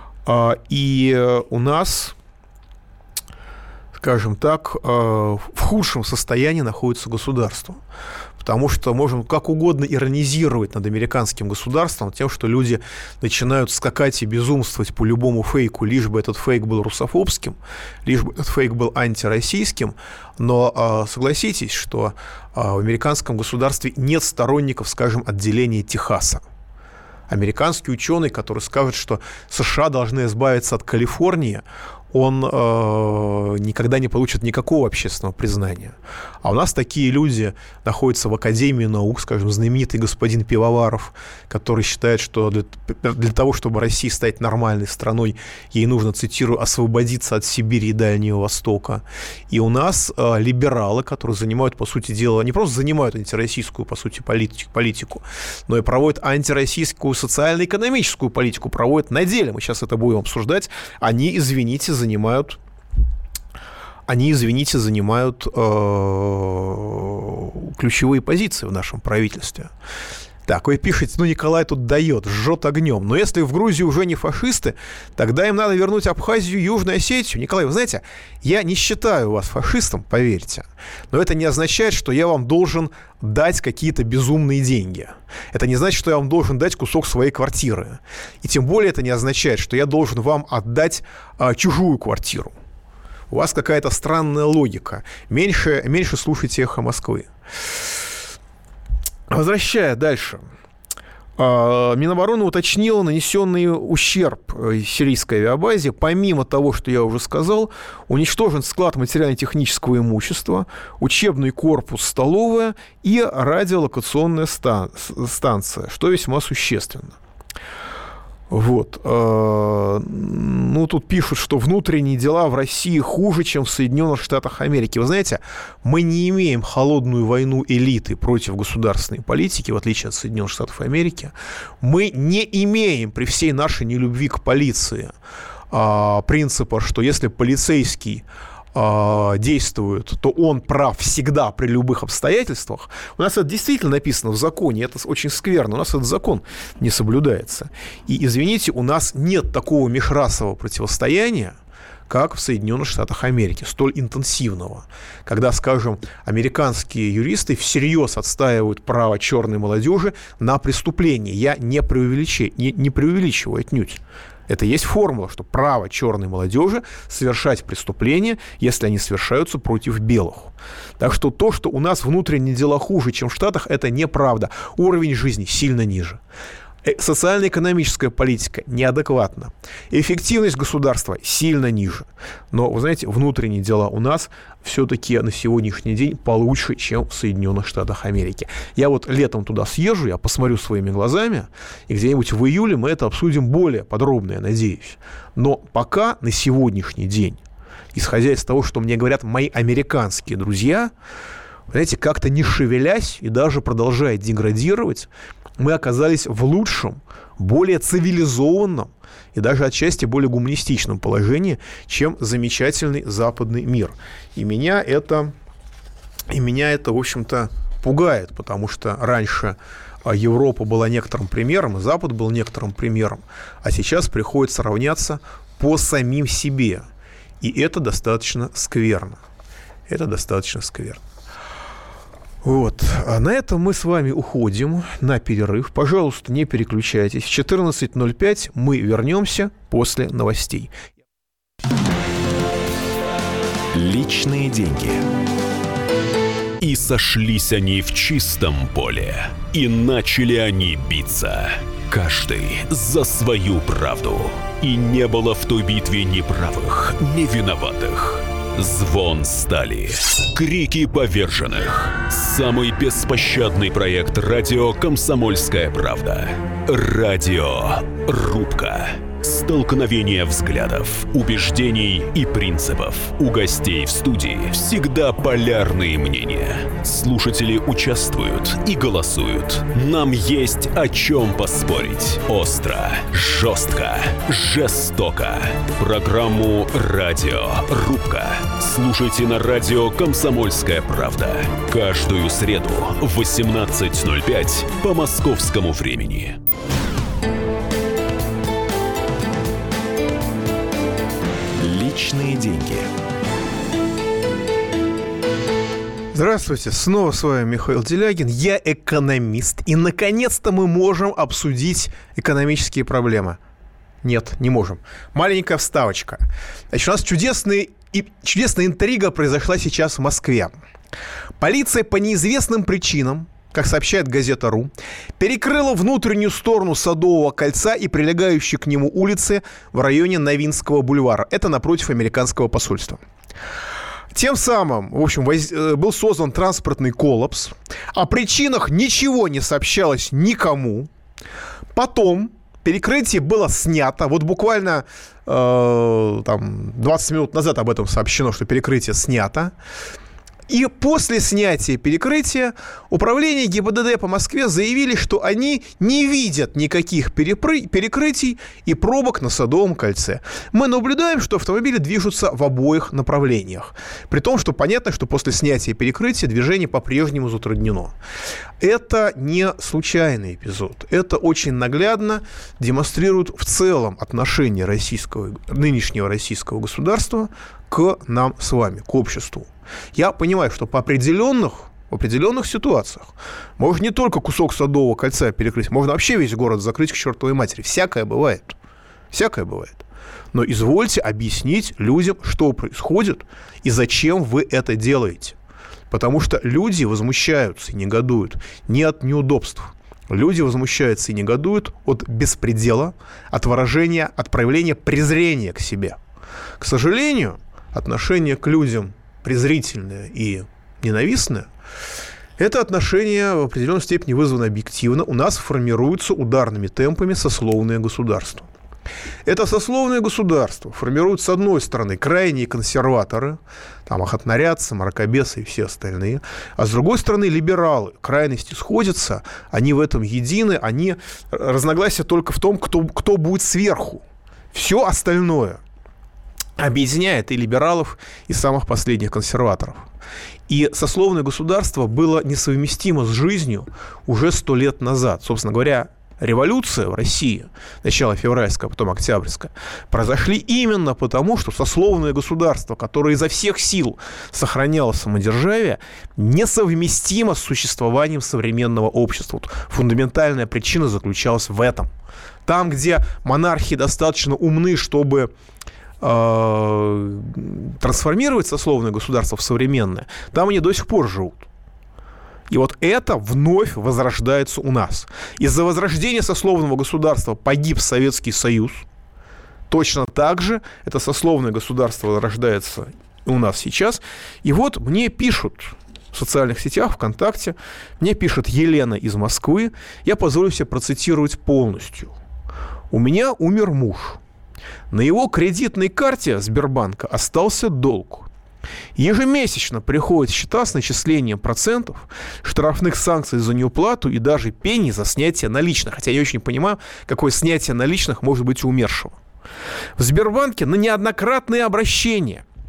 И у нас, скажем так, в худшем состоянии находится государство. Потому что можем как угодно иронизировать над американским государством тем, что люди начинают скакать и безумствовать по любому фейку, лишь бы этот фейк был русофобским, лишь бы этот фейк был антироссийским. Но согласитесь, что в американском государстве нет сторонников, скажем, отделения Техаса. Американский ученый, который скажет, что США должны избавиться от Калифорнии, он э, никогда не получит никакого общественного признания. А у нас такие люди находятся в Академии наук, скажем, знаменитый господин Пивоваров, который считает, что для, для того, чтобы Россия стать нормальной страной, ей нужно, цитирую, освободиться от Сибири и Дальнего Востока. И у нас э, либералы, которые занимают, по сути дела, не просто занимают антироссийскую, по сути, политику, политику, но и проводят антироссийскую социально-экономическую политику, проводят на деле. Мы сейчас это будем обсуждать. Они, извините, занимают, они, извините, занимают э, ключевые позиции в нашем правительстве. Так, вы пишете, ну, Николай тут дает, жжет огнем. Но если в Грузии уже не фашисты, тогда им надо вернуть Абхазию и Южную Осетию. Николай, вы знаете, я не считаю вас фашистом, поверьте. Но это не означает, что я вам должен дать какие-то безумные деньги. Это не значит, что я вам должен дать кусок своей квартиры. И тем более это не означает, что я должен вам отдать а, чужую квартиру. У вас какая-то странная логика. Меньше, меньше слушайте «Эхо Москвы». Возвращая дальше. Минобороны уточнила нанесенный ущерб сирийской авиабазе. Помимо того, что я уже сказал, уничтожен склад материально-технического имущества, учебный корпус, столовая и радиолокационная станция, что весьма существенно. Вот. Ну, тут пишут, что внутренние дела в России хуже, чем в Соединенных Штатах Америки. Вы знаете, мы не имеем холодную войну элиты против государственной политики, в отличие от Соединенных Штатов Америки. Мы не имеем при всей нашей нелюбви к полиции принципа, что если полицейский действует, то он прав всегда при любых обстоятельствах. У нас это действительно написано в законе, это очень скверно, у нас этот закон не соблюдается. И, извините, у нас нет такого межрасового противостояния, как в Соединенных Штатах Америки, столь интенсивного, когда, скажем, американские юристы всерьез отстаивают право черной молодежи на преступление. Я не преувеличиваю, не, не преувеличиваю отнюдь. Это есть формула, что право черной молодежи совершать преступления, если они совершаются против белых. Так что то, что у нас внутренние дела хуже, чем в Штатах, это неправда. Уровень жизни сильно ниже. Социально-экономическая политика неадекватна. Эффективность государства сильно ниже. Но, вы знаете, внутренние дела у нас все-таки на сегодняшний день получше, чем в Соединенных Штатах Америки. Я вот летом туда съезжу, я посмотрю своими глазами, и где-нибудь в июле мы это обсудим более подробно, я надеюсь. Но пока на сегодняшний день, исходя из того, что мне говорят мои американские друзья, знаете, как-то не шевелясь и даже продолжая деградировать, мы оказались в лучшем, более цивилизованном и даже отчасти более гуманистичном положении, чем замечательный западный мир. И меня это, и меня это, в общем-то, пугает, потому что раньше Европа была некоторым примером, и Запад был некоторым примером, а сейчас приходится равняться по самим себе. И это достаточно скверно. Это достаточно скверно. Вот. А на этом мы с вами уходим на перерыв. Пожалуйста, не переключайтесь. В четырнадцать ноль пять мы вернемся после новостей. Личные деньги. И сошлись они в чистом поле. И начали они биться. Каждый за свою правду. И не было в той битве ни правых, ни виноватых. Звон стали, крики поверженных. Самый беспощадный проект радио «Комсомольская правда». Радиорубка. Столкновение взглядов, убеждений и принципов. У гостей в студии всегда полярные мнения. Слушатели участвуют и голосуют. Нам есть о чем поспорить. Остро, жестко, жестоко. Программу «Радиорубка» слушайте на радио «Комсомольская правда». Каждую среду в восемнадцать ноль пять по московскому времени. Личные деньги. Здравствуйте, снова с вами Михаил Делягин, я экономист, и наконец-то мы можем обсудить экономические проблемы. Нет, не можем. Маленькая вставочка. Значит, у нас чудесный, и, чудесная интрига произошла сейчас в Москве. Полиция по неизвестным причинам, как сообщает газета «Ру», перекрыла внутреннюю сторону Садового кольца и прилегающие к нему улицы в районе Новинского бульвара. Это напротив американского посольства. Тем самым, в общем, воз... был создан транспортный коллапс. О причинах ничего не сообщалось никому. Потом перекрытие было снято. Вот буквально э, там, двадцать минут назад об этом сообщено, что перекрытие снято. И после снятия перекрытия управление ГИБДД по Москве заявили, что они не видят никаких перепры- перекрытий и пробок на Садовом кольце. Мы наблюдаем, что автомобили движутся в обоих направлениях. При том, что понятно, что после снятия перекрытия движение по-прежнему затруднено. Это не случайный эпизод. Это очень наглядно демонстрирует в целом отношение российского, нынешнего российского государства к нам с вами, к обществу. Я понимаю, что по определенных, в определенных ситуациях можно не только кусок Садового кольца перекрыть, можно вообще весь город закрыть к чертовой матери. Всякое бывает. Всякое бывает. Но извольте объяснить людям, что происходит и зачем вы это делаете. Потому что люди возмущаются и негодуют не от неудобств. Люди возмущаются и негодуют от беспредела, от выражения, от проявления презрения к себе. К сожалению, отношение к людям презрительное и ненавистное, это отношение в определенной степени вызвано объективно. У нас формируется ударными темпами сословное государство. Это сословное государство формируют, с одной стороны, крайние консерваторы, там охотнорядцы, мракобесы и все остальные, а с другой стороны, либералы. Крайности сходятся, они в этом едины, они разногласия только в том, кто, кто будет сверху. Все остальное объединяет и либералов, и самых последних консерваторов. И сословное государство было несовместимо с жизнью уже сто лет назад. Собственно говоря, революция в России, начало февральская, потом октябрьская, произошли именно потому, что сословное государство, которое изо всех сил сохраняло самодержавие, несовместимо с существованием современного общества. Вот фундаментальная причина заключалась в этом. Там, где монархи достаточно умны, чтобы трансформировать сословное государство в современное, там они до сих пор живут. И вот это вновь возрождается у нас. Из-за возрождения сословного государства погиб Советский Союз. Точно так же это сословное государство возрождается у нас сейчас. И вот мне пишут в социальных сетях, ВКонтакте, мне пишет Елена из Москвы. Я позволю себе процитировать полностью. «У меня умер муж. На его кредитной карте Сбербанка остался долг. Ежемесячно приходят счета с начислением процентов, штрафных санкций за неуплату и даже пени за снятие наличных». Хотя я не очень понимаю, какое снятие наличных может быть у умершего. В Сбербанке на неоднократные обращения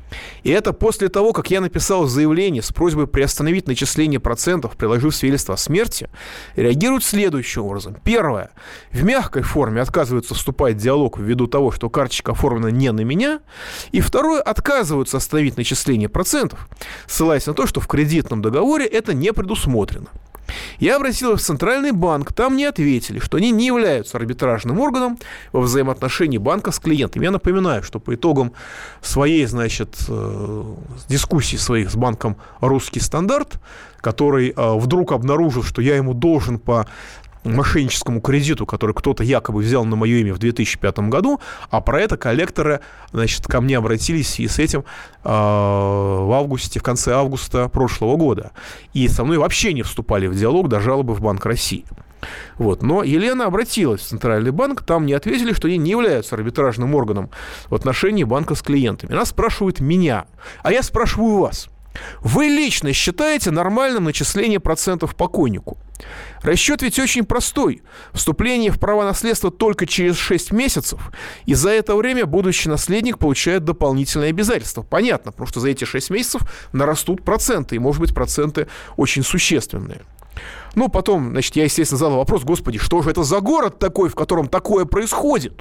И это после того, как я написал заявление с просьбой приостановить начисление процентов, приложив свидетельство о смерти, реагируют следующим образом. Первое. В мягкой форме отказываются вступать в диалог ввиду того, что карточка оформлена не на меня. И второе. Отказываются остановить начисление процентов, ссылаясь на то, что в кредитном договоре это не предусмотрено. Я обратился в Центральный банк, там мне ответили, что они не являются арбитражным органом во взаимоотношении банка с клиентом. Я напоминаю, что по итогам своей, значит, дискуссии своих с банком «Русский стандарт», который вдруг обнаружил, что я ему должен по мошенническому кредиту, который кто-то якобы взял на мое имя в две тысячи пятом году, а про это коллекторы, значит, ко мне обратились и с этим э, в августе, в конце августа прошлого года. И со мной вообще не вступали в диалог до жалобы в Банк России. Вот. Но Елена обратилась в Центральный банк, там мне ответили, что они не являются арбитражным органом в отношении банка с клиентами. Она спрашивает меня, а я спрашиваю вас. Вы лично считаете нормальным начисление процентов покойнику? Расчет ведь очень простой. Вступление в права наследства только через шесть месяцев, и за это время будущий наследник получает дополнительные обязательства. Понятно, потому что за эти шесть месяцев нарастут проценты, и, может быть, проценты очень существенные. Ну, потом, значит, я, естественно, задал вопрос, господи, что же это за город такой, в котором такое происходит?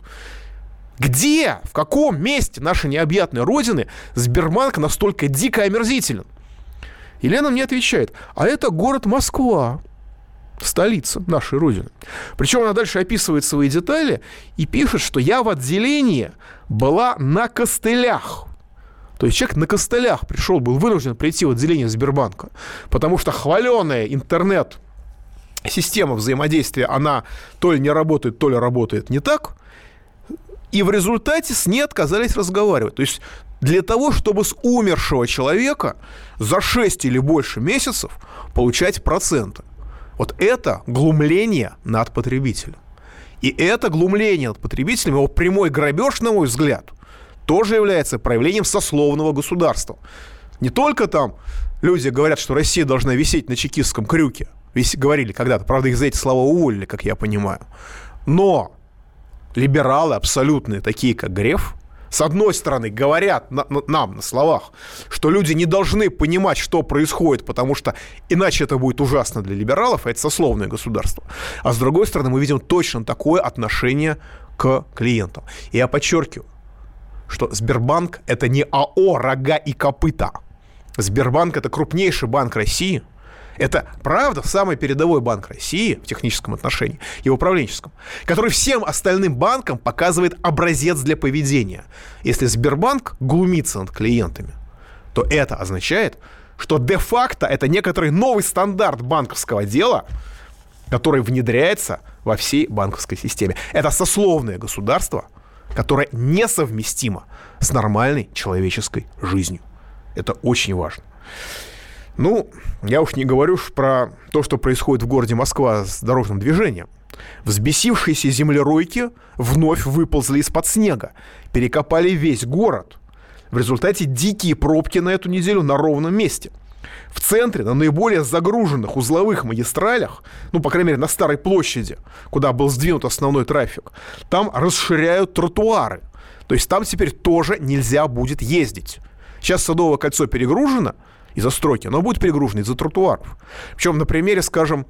Где, в каком месте нашей необъятной родины Сбербанк настолько дико омерзителен? Елена мне отвечает, а это город Москва, столица нашей родины. Причем она дальше описывает свои детали и пишет, что я в отделении была на костылях. То есть человек на костылях пришел, был вынужден прийти в отделение Сбербанка, потому что хваленая интернет-система взаимодействия, она то ли не работает, то ли работает не так. И в результате с ней отказались разговаривать. То есть для того, чтобы с умершего человека за шесть или больше месяцев получать проценты. Вот это глумление над потребителем. И это глумление над потребителем, его прямой грабеж, на мой взгляд, тоже является проявлением сословного государства. Не только там люди говорят, что Россия должна висеть на чекистском крюке. Ведь говорили когда-то, правда, их за эти слова уволили, как я понимаю. Но либералы абсолютные, такие как Греф, с одной стороны, говорят на, на, нам на словах, что люди не должны понимать, что происходит, потому что иначе это будет ужасно для либералов, а это сословное государство. А с другой стороны, мы видим точно такое отношение к клиентам. И я подчеркиваю, что Сбербанк – это не АО «Рога и копыта». Сбербанк – это крупнейший банк России. Это, правда, самый передовой банк России в техническом отношении и в управленческом, который всем остальным банкам показывает образец для поведения. Если Сбербанк глумится над клиентами, то это означает, что де-факто это некоторый новый стандарт банковского дела, который внедряется во всей банковской системе. Это сословное государство, которое несовместимо с нормальной человеческой жизнью. Это очень важно. Ну, я уж не говорю про то, что происходит в городе Москва с дорожным движением. Взбесившиеся землеройки вновь выползли из-под снега, перекопали весь город. В результате дикие пробки на эту неделю на ровном месте. В центре, на наиболее загруженных узловых магистралях, ну, по крайней мере, на Старой площади, куда был сдвинут основной трафик, там расширяют тротуары. То есть там теперь тоже нельзя будет ездить. Сейчас Садовое кольцо перегружено из-за стройки, оно будет перегружено из-за тротуаров. Причем на примере, скажем,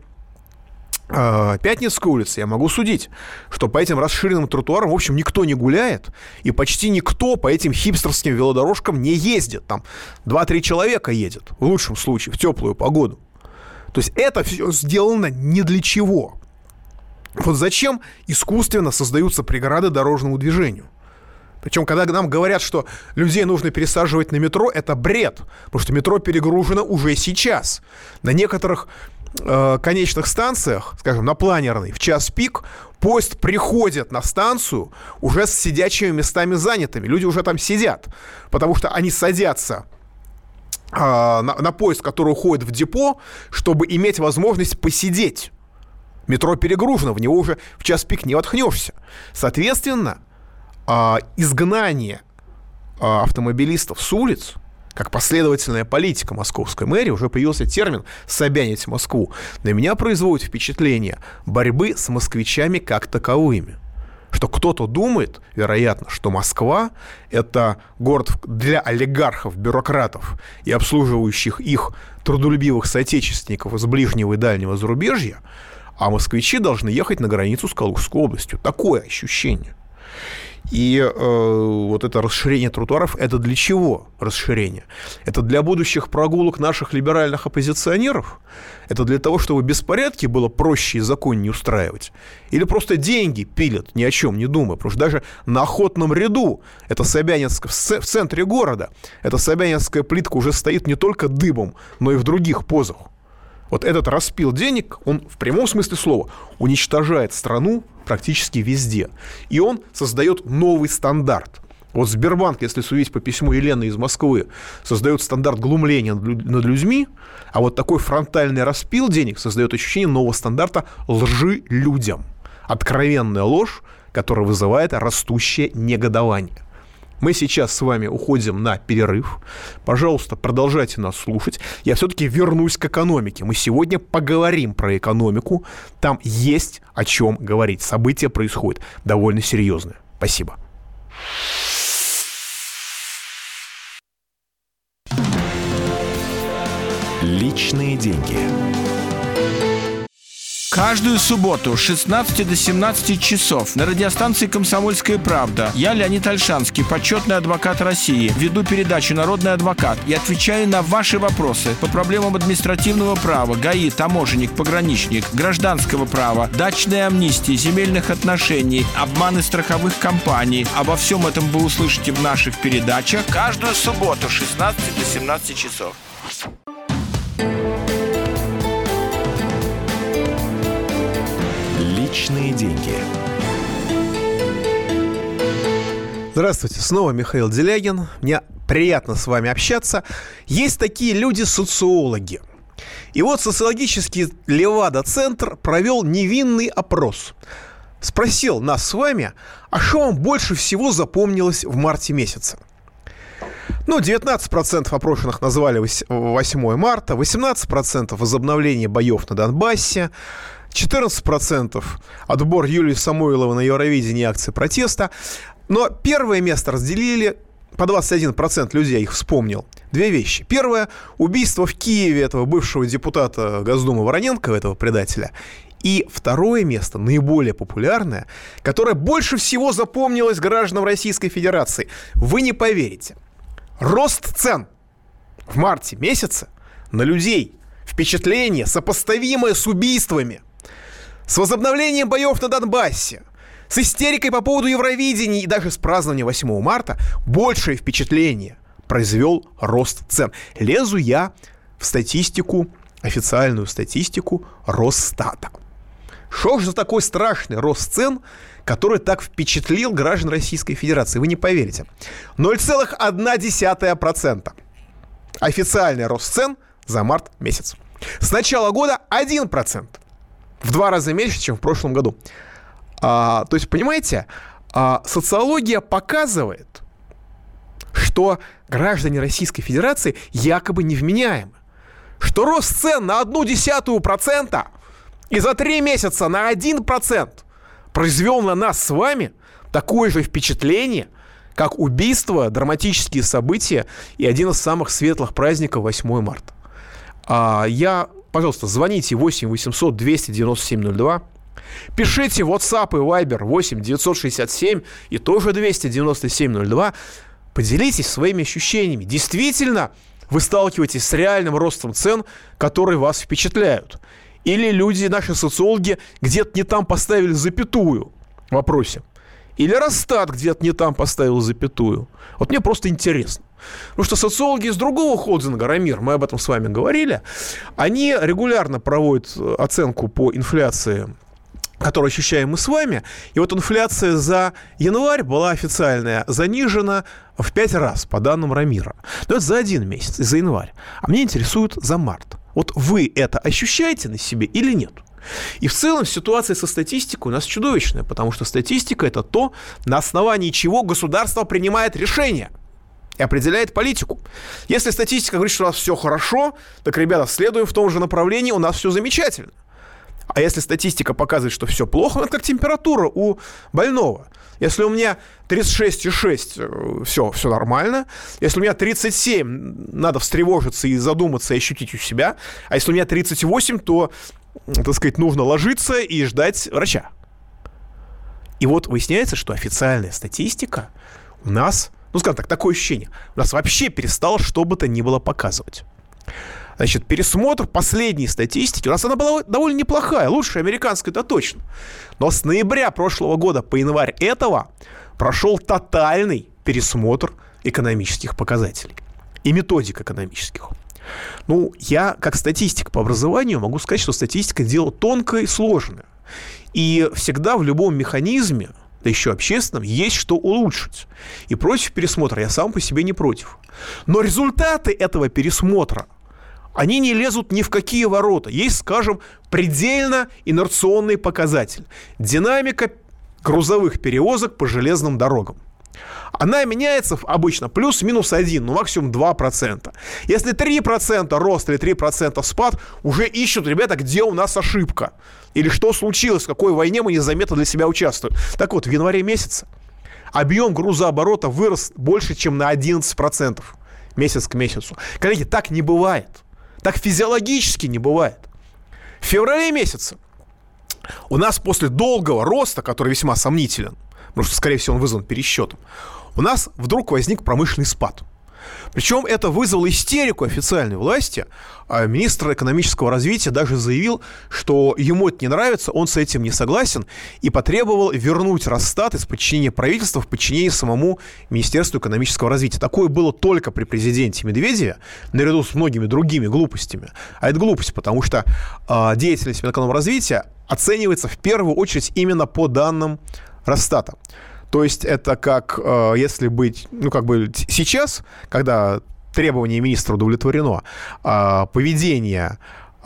Пятницкой улицы я могу судить, что по этим расширенным тротуарам, в общем, никто не гуляет, и почти никто по этим хипстерским велодорожкам не ездит. Там два-три человека едет, в лучшем случае, в теплую погоду. То есть это все сделано не для чего. Вот зачем искусственно создаются преграды дорожному движению? Причем, когда нам говорят, что людей нужно пересаживать на метро, это бред, потому что метро перегружено уже сейчас. На некоторых э, конечных станциях, скажем, на Планерной, в час пик, поезд приходит на станцию уже с сидячими местами занятыми. Люди уже там сидят, потому что они садятся э, на, на поезд, который уходит в депо, чтобы иметь возможность посидеть. Метро перегружено, в него уже в час пик не воткнешься. Соответственно, изгнание автомобилистов с улиц, как последовательная политика московской мэрии, уже появился термин «собянить Москву», на меня производит впечатление борьбы с москвичами как таковыми. что кто-то думает, вероятно, что Москва – это город для олигархов, бюрократов и обслуживающих их трудолюбивых соотечественников из ближнего и дальнего зарубежья, а москвичи должны ехать на границу с Калужской областью. Такое ощущение. И э, вот это расширение тротуаров, это для чего расширение? Это для будущих прогулок наших либеральных оппозиционеров? Это для того, чтобы беспорядки было проще и законнее устраивать? Или просто деньги пилят, ни о чем не думая? Потому что даже на Охотном ряду, это Собянинская, в центре города, эта Собянинская плитка уже стоит не только дыбом, но и в других позах. Вот этот распил денег, он в прямом смысле слова уничтожает страну практически везде. И он создает новый стандарт. Вот Сбербанк, если судить по письму Елены из Москвы, создает стандарт глумления над людьми, а вот такой фронтальный распил денег создает ощущение нового стандарта лжи людям. Откровенная ложь, которая вызывает растущее негодование. Мы сейчас с вами уходим на перерыв. Пожалуйста, продолжайте нас слушать. Я все-таки вернусь к экономике. Мы сегодня поговорим про экономику. Там есть о чем говорить. События происходят довольно серьезные. Спасибо. Личные деньги. Каждую субботу с шестнадцати до семнадцати часов на радиостанции «Комсомольская правда» я, Леонид Ольшанский, почетный адвокат России, веду передачу «Народный адвокат» и отвечаю на ваши вопросы по проблемам административного права, ГАИ, таможенник, пограничник, гражданского права, дачной амнистии, земельных отношений, обманы страховых компаний. Обо всем этом вы услышите в наших передачах каждую субботу с шестнадцати до семнадцати часов. Личные деньги. Здравствуйте, снова Михаил Делягин. Мне приятно с вами общаться. Есть такие люди-социологи. И вот социологический Левада-центр провел невинный опрос. Спросил нас с вами, а что вам больше всего запомнилось в марте месяце? Ну, девятнадцать процентов опрошенных назвали восьмое марта, восемнадцать процентов возобновление боев на Донбассе, четырнадцать процентов отбор Юлии Самойловой на Евровидении и акции протеста. Но первое место разделили, по двадцать один процент людей их вспомнил. Две вещи. Первое – убийство в Киеве этого бывшего депутата Госдумы Вороненко, этого предателя. И второе место, наиболее популярное, которое больше всего запомнилось гражданам Российской Федерации. Вы не поверите. Рост цен в марте месяце на людей. Впечатление, сопоставимое с убийствами. С возобновлением боев на Донбассе, с истерикой по поводу Евровидения и даже с празднованием восьмого марта большее впечатление произвел рост цен. Лезу я в статистику, официальную статистику Росстата. Что же за такой страшный рост цен, который так впечатлил граждан Российской Федерации? Вы не поверите. ноль целых одна десятая процента. Официальный рост цен за март месяц. С начала года один процент. В два раза меньше, чем в прошлом году. А, то есть, понимаете, а, социология показывает, что граждане Российской Федерации якобы невменяемы. Что рост цен на одну десятую процента и за три месяца на один процент произвел на нас с вами такое же впечатление, как убийство, драматические события и один из самых светлых праздников восьмое марта. А, я... Пожалуйста, звоните восемь восемьсот двести девяносто семь ноль два. Пишите WhatsApp и Viber восемь девятьсот шестьдесят семь и тоже двести девяносто семь ноль два. Поделитесь своими ощущениями. Действительно, вы сталкиваетесь с реальным ростом цен, которые вас впечатляют? Или люди, наши социологи, где-то не там поставили запятую в вопросе? Или Росстат где-то не там поставил запятую? Вот мне просто интересно. Потому что социологи из другого холдинга «Рамир», мы об этом с вами говорили, они регулярно проводят оценку по инфляции, которую ощущаем мы с вами. И вот инфляция за январь была официальная занижена в пять раз, по данным «Рамира». Но это за один месяц, за январь. А меня интересует за март. Вот вы это ощущаете на себе или нет? И в целом ситуация со статистикой у нас чудовищная, потому что статистика – это то, на основании чего государство принимает решения и определяет политику. Если статистика говорит, что у нас все хорошо, так, ребята, следуем в том же направлении, у нас все замечательно. А если статистика показывает, что все плохо, это как температура у больного. Если у меня тридцать шесть и шесть, все, все нормально. Если у меня тридцать семь, надо встревожиться и задуматься, и ощутить у себя. А если у меня тридцать восемь, то, так сказать, нужно ложиться и ждать врача. И вот выясняется, что официальная статистика у нас, ну, скажем так, такое ощущение, у нас вообще перестала что бы то ни было показывать. Значит, пересмотр последней статистики, у нас она была довольно неплохая, лучше американской, это точно. Но с ноября прошлого года по январь этого прошел тотальный пересмотр экономических показателей и методик экономических. Ну, я, как статистик по образованию, могу сказать, что статистика – дело тонкое и сложное. И всегда в любом механизме, да еще общественном, есть что улучшить. И против пересмотра я сам по себе не против. Но результаты этого пересмотра, они не лезут ни в какие ворота. Есть, скажем, предельно инерционный показатель. Динамика грузовых перевозок по железным дорогам. Она меняется обычно плюс-минус один, ну максимум два процента. Если три процента рост или три процента спад, уже ищут ребята, где у нас ошибка. Или что случилось, в какой войне мы незаметно для себя участвуем. Так вот, в январе месяце объем грузооборота вырос больше, чем на одиннадцать процентов месяц к месяцу. Коллеги, так не бывает. Так физиологически не бывает. В феврале месяце у нас после долгого роста, который весьма сомнителен, потому что, скорее всего, он вызван пересчетом, у нас вдруг возник промышленный спад. Причем это вызвало истерику официальной власти. А министр экономического развития даже заявил, что ему это не нравится, он с этим не согласен, и потребовал вернуть Росстат из подчинения правительства в подчинение самому Министерству экономического развития. Такое было только при президенте Медведеве, наряду с многими другими глупостями. А это глупость, потому что э, деятельность Минэкономразвития оценивается в первую очередь именно по данным Росстата. То есть это как, э, если быть, ну, как бы сейчас, когда требование министра удовлетворено, э, поведение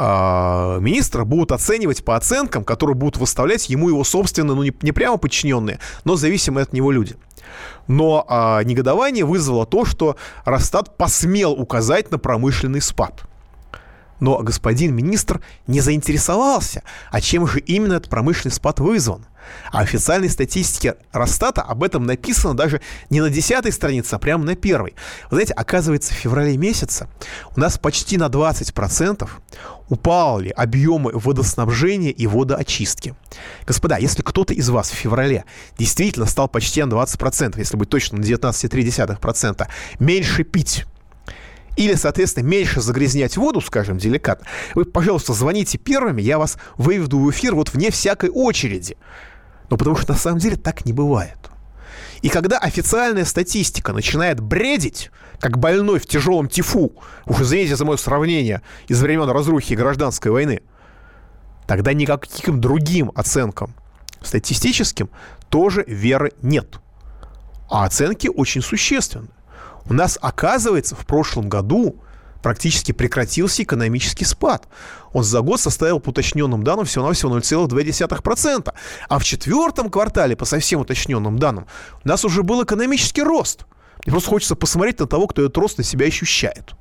э, министра будут оценивать по оценкам, которые будут выставлять ему его собственные, ну, не, не прямо подчиненные, но зависимые от него люди. Но э, негодование вызвало то, что Росстат посмел указать на промышленный спад. Но господин министр не заинтересовался, а чем же именно этот промышленный спад вызван. А официальной статистике Росстата об этом написано даже не на десятой странице, а прямо на первой. Вы знаете, оказывается, в феврале месяце у нас почти на двадцать процентов упали объемы водоснабжения и водоочистки. Господа, если кто-то из вас в феврале действительно стал почти на двадцать процентов, если быть точным, на девятнадцать целых три десятых процента, меньше пить, или, соответственно, меньше загрязнять воду, скажем, деликатно, вы, пожалуйста, звоните первыми, я вас выведу в эфир вот вне всякой очереди. Ну, потому что на самом деле так не бывает. И когда официальная статистика начинает бредить, как больной в тяжелом тифу, уж извините за мое сравнение, из времен разрухи и гражданской войны, тогда никаким другим оценкам статистическим тоже веры нет. А оценки очень существенны. У нас, оказывается, в прошлом году практически прекратился экономический спад. Он за год составил, по уточненным данным, всего-навсего ноль целых две десятых процента. А в четвертом квартале, по совсем уточненным данным, у нас уже был экономический рост. Мне просто хочется посмотреть на того, кто этот рост на себя ощущает.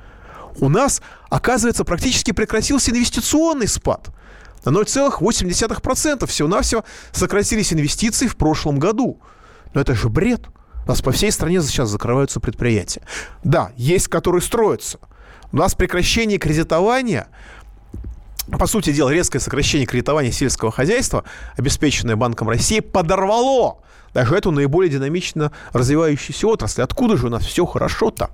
У нас, оказывается, практически прекратился инвестиционный спад. На ноль целых восемь десятых процента всего-навсего сократились инвестиции в прошлом году. Но это же бред. У нас по всей стране сейчас закрываются предприятия. Да, есть, которые строятся. У нас прекращение кредитования, по сути дела, резкое сокращение кредитования сельского хозяйства, обеспеченное Банком России, подорвало даже эту наиболее динамично развивающуюся отрасль. Откуда же у нас все хорошо-то?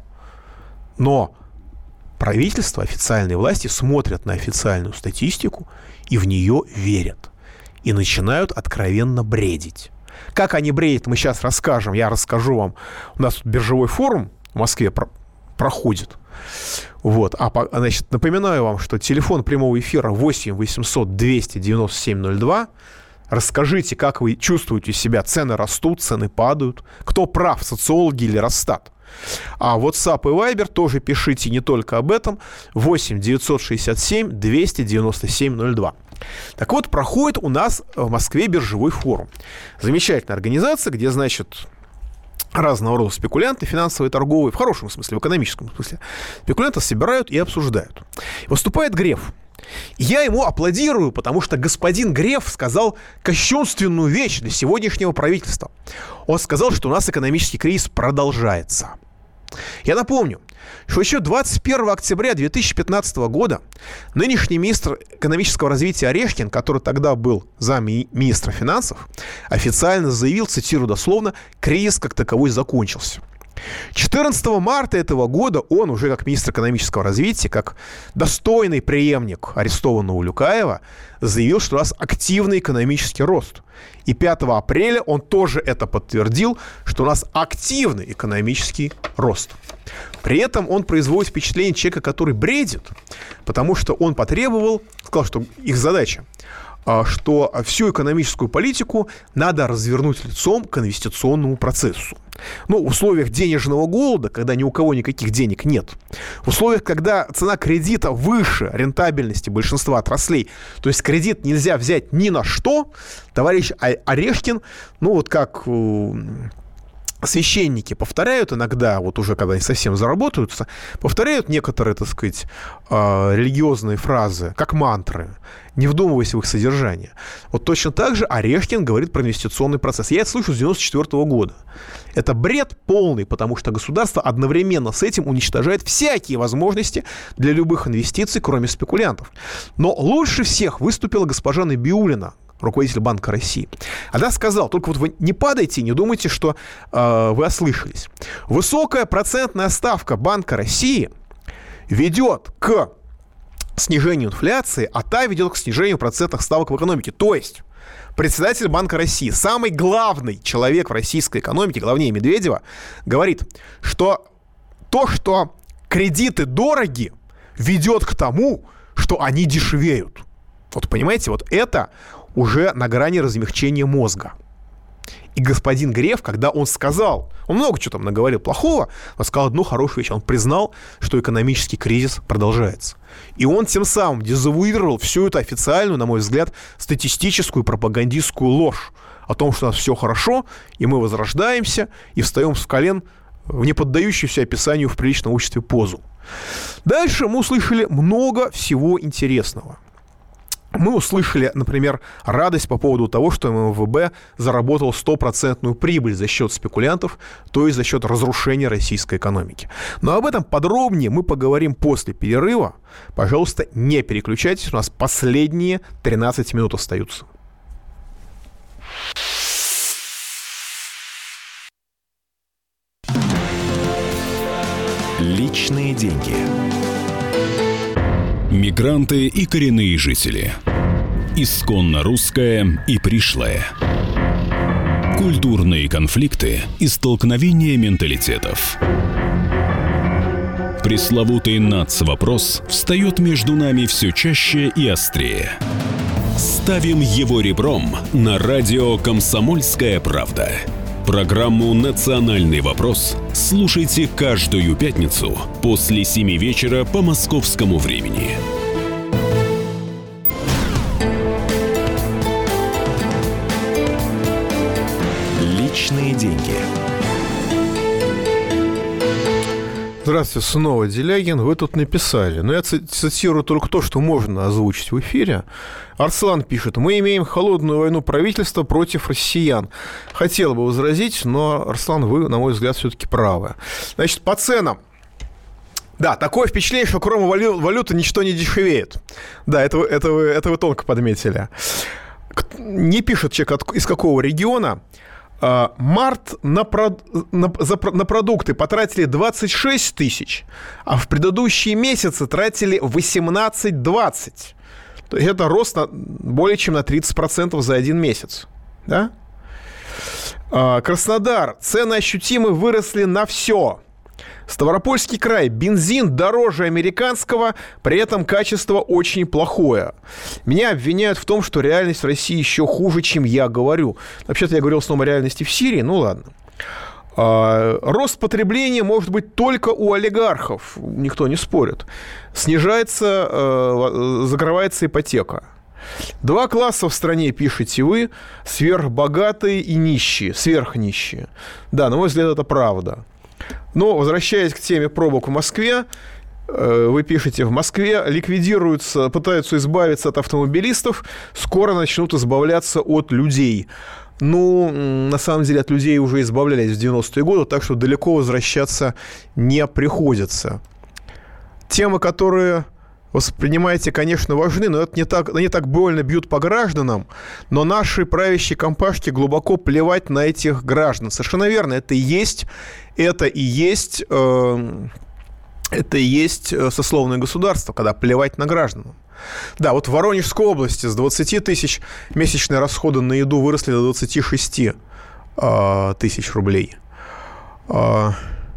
Но правительство, официальные власти смотрят на официальную статистику и в нее верят. И начинают откровенно бредить. Как они бредят, мы сейчас расскажем. Я расскажу вам. У нас тут биржевой форум в Москве про- проходит. Вот. А, значит, напоминаю вам, что телефон прямого эфира восемь восемьсот двести девяносто семь ноль два. Расскажите, как вы чувствуете себя. Цены растут, цены падают. Кто прав, социологи или Росстат? А WhatsApp и Viber тоже пишите не только об этом. восемь девятьсот шестьдесят семь двести девяносто семь ноль два. Так вот, проходит у нас в Москве биржевой форум. Замечательная организация, где, значит, разного рода спекулянты, финансовые, торговые, в хорошем смысле, в экономическом смысле, спекулянты собирают и обсуждают. Выступает Греф Я ему аплодирую, потому что господин Греф сказал кощунственную вещь для сегодняшнего правительства. Он сказал, что у нас экономический кризис продолжается. Я напомню, что еще двадцать первого октября две тысячи пятнадцатого года нынешний министр экономического развития Орешкин, который тогда был замминистра финансов, официально заявил, цитирую дословно, кризис как таковой закончился. четырнадцатого марта этого года он уже как министр экономического развития, как достойный преемник арестованного Улюкаева, заявил, что у нас активный экономический рост. И пятого апреля он тоже это подтвердил, что у нас активный экономический рост. При этом он производит впечатление человека, который бредит, потому что он потребовал, сказал, что их задача, что всю экономическую политику надо развернуть лицом к инвестиционному процессу. Ну, в условиях денежного голода, когда ни у кого никаких денег нет, в условиях, когда цена кредита выше рентабельности большинства отраслей, то есть кредит нельзя взять ни на что, товарищ Орешкин, ну, вот как священники повторяют иногда, вот уже когда они совсем заработаются, повторяют некоторые, так сказать, религиозные фразы, как мантры, не вдумываясь в их содержание. Вот точно так же Орешкин говорит про инвестиционный процесс. Я это слышу с девяносто четвёртого года. Это бред полный, потому что государство одновременно с этим уничтожает всякие возможности для любых инвестиций, кроме спекулянтов. Но лучше всех выступила госпожа Набиуллина, руководитель Банка России. Она сказала, только вот вы не падайте, не думайте, что э, вы ослышались. Высокая процентная ставка Банка России ведет к снижению инфляции, а та ведет к снижению процентных ставок в экономике. То есть председатель Банка России, самый главный человек в российской экономике, главнее Медведева, говорит, что то, что кредиты дороги, ведет к тому, что они дешевеют. Вот понимаете, вот это уже на грани размягчения мозга. И господин Греф, когда он сказал, он много чего там наговорил плохого, но сказал одну хорошую вещь. Он признал, что экономический кризис продолжается. И он тем самым дезавуировал всю эту официальную, на мой взгляд, статистическую пропагандистскую ложь о том, что у нас все хорошо, и мы возрождаемся, и встаем с колен в не поддающуюся описанию в приличном обществе позу. Дальше мы услышали много всего интересного. Мы услышали, например, радость по поводу того, что эм эм вэ бэ заработал стопроцентную прибыль за счет спекулянтов, то есть за счет разрушения российской экономики. Но об этом подробнее мы поговорим после перерыва. Пожалуйста, не переключайтесь, у нас последние тринадцать минут остаются. Личные деньги. Мигранты и коренные жители. Исконно русское и пришлое. Культурные конфликты и столкновения менталитетов. Пресловутый нацвопрос встает между нами все чаще и острее. Ставим его ребром на радио «Комсомольская правда». Программу «Национальный вопрос» слушайте каждую пятницу после семи вечера по московскому времени. Личные деньги. Здравствуйте, снова Делягин. Вы тут написали, но я цитирую только то, что можно озвучить в эфире. Арслан пишет: мы имеем холодную войну правительства против россиян. Хотел бы возразить, но, Арслан, вы, на мой взгляд, все-таки правы. Значит, по ценам. Да, такое впечатление, что кроме валю- валюты ничто не дешевеет. Да, это, это, вы, это вы тонко подметили. Не пишет человек, из какого региона. Март на, прод... на... За... на продукты потратили двадцать шесть тысяч, а в предыдущие месяцы тратили восемнадцать-двадцать. То есть это рост на... более чем на тридцать процентов за один месяц. Да? Краснодар. Цены ощутимо выросли на все. Ставропольский край. Бензин дороже американского, при этом качество очень плохое. Меня обвиняют в том, что реальность в России еще хуже, чем я говорю. Вообще-то я говорил снова о реальности в Сирии, ну ладно. А, рост потребления может быть только у олигархов, никто не спорит. Снижается, э, закрывается ипотека. Два класса в стране, пишете вы, сверхбогатые и нищие, сверхнищие. Да, на мой взгляд, это правда. Но, возвращаясь к теме пробок в Москве, Вы пишете, в Москве ликвидируются, пытаются избавиться от автомобилистов, скоро начнут избавляться от людей. Ну, на самом деле, от людей уже избавлялись в девяностые годы, так что далеко возвращаться не приходится. Темы, которые воспринимаете, конечно, важны, но это не так, они так больно бьют по гражданам, но нашей правящей компашке глубоко плевать на этих граждан. Совершенно верно, это и есть, это и есть... Э, Это и есть сословное государство, когда плевать на граждан. Да, вот в Воронежской области с двадцати тысяч месячные расходы на еду выросли до двадцати шести э, тысяч рублей. Э,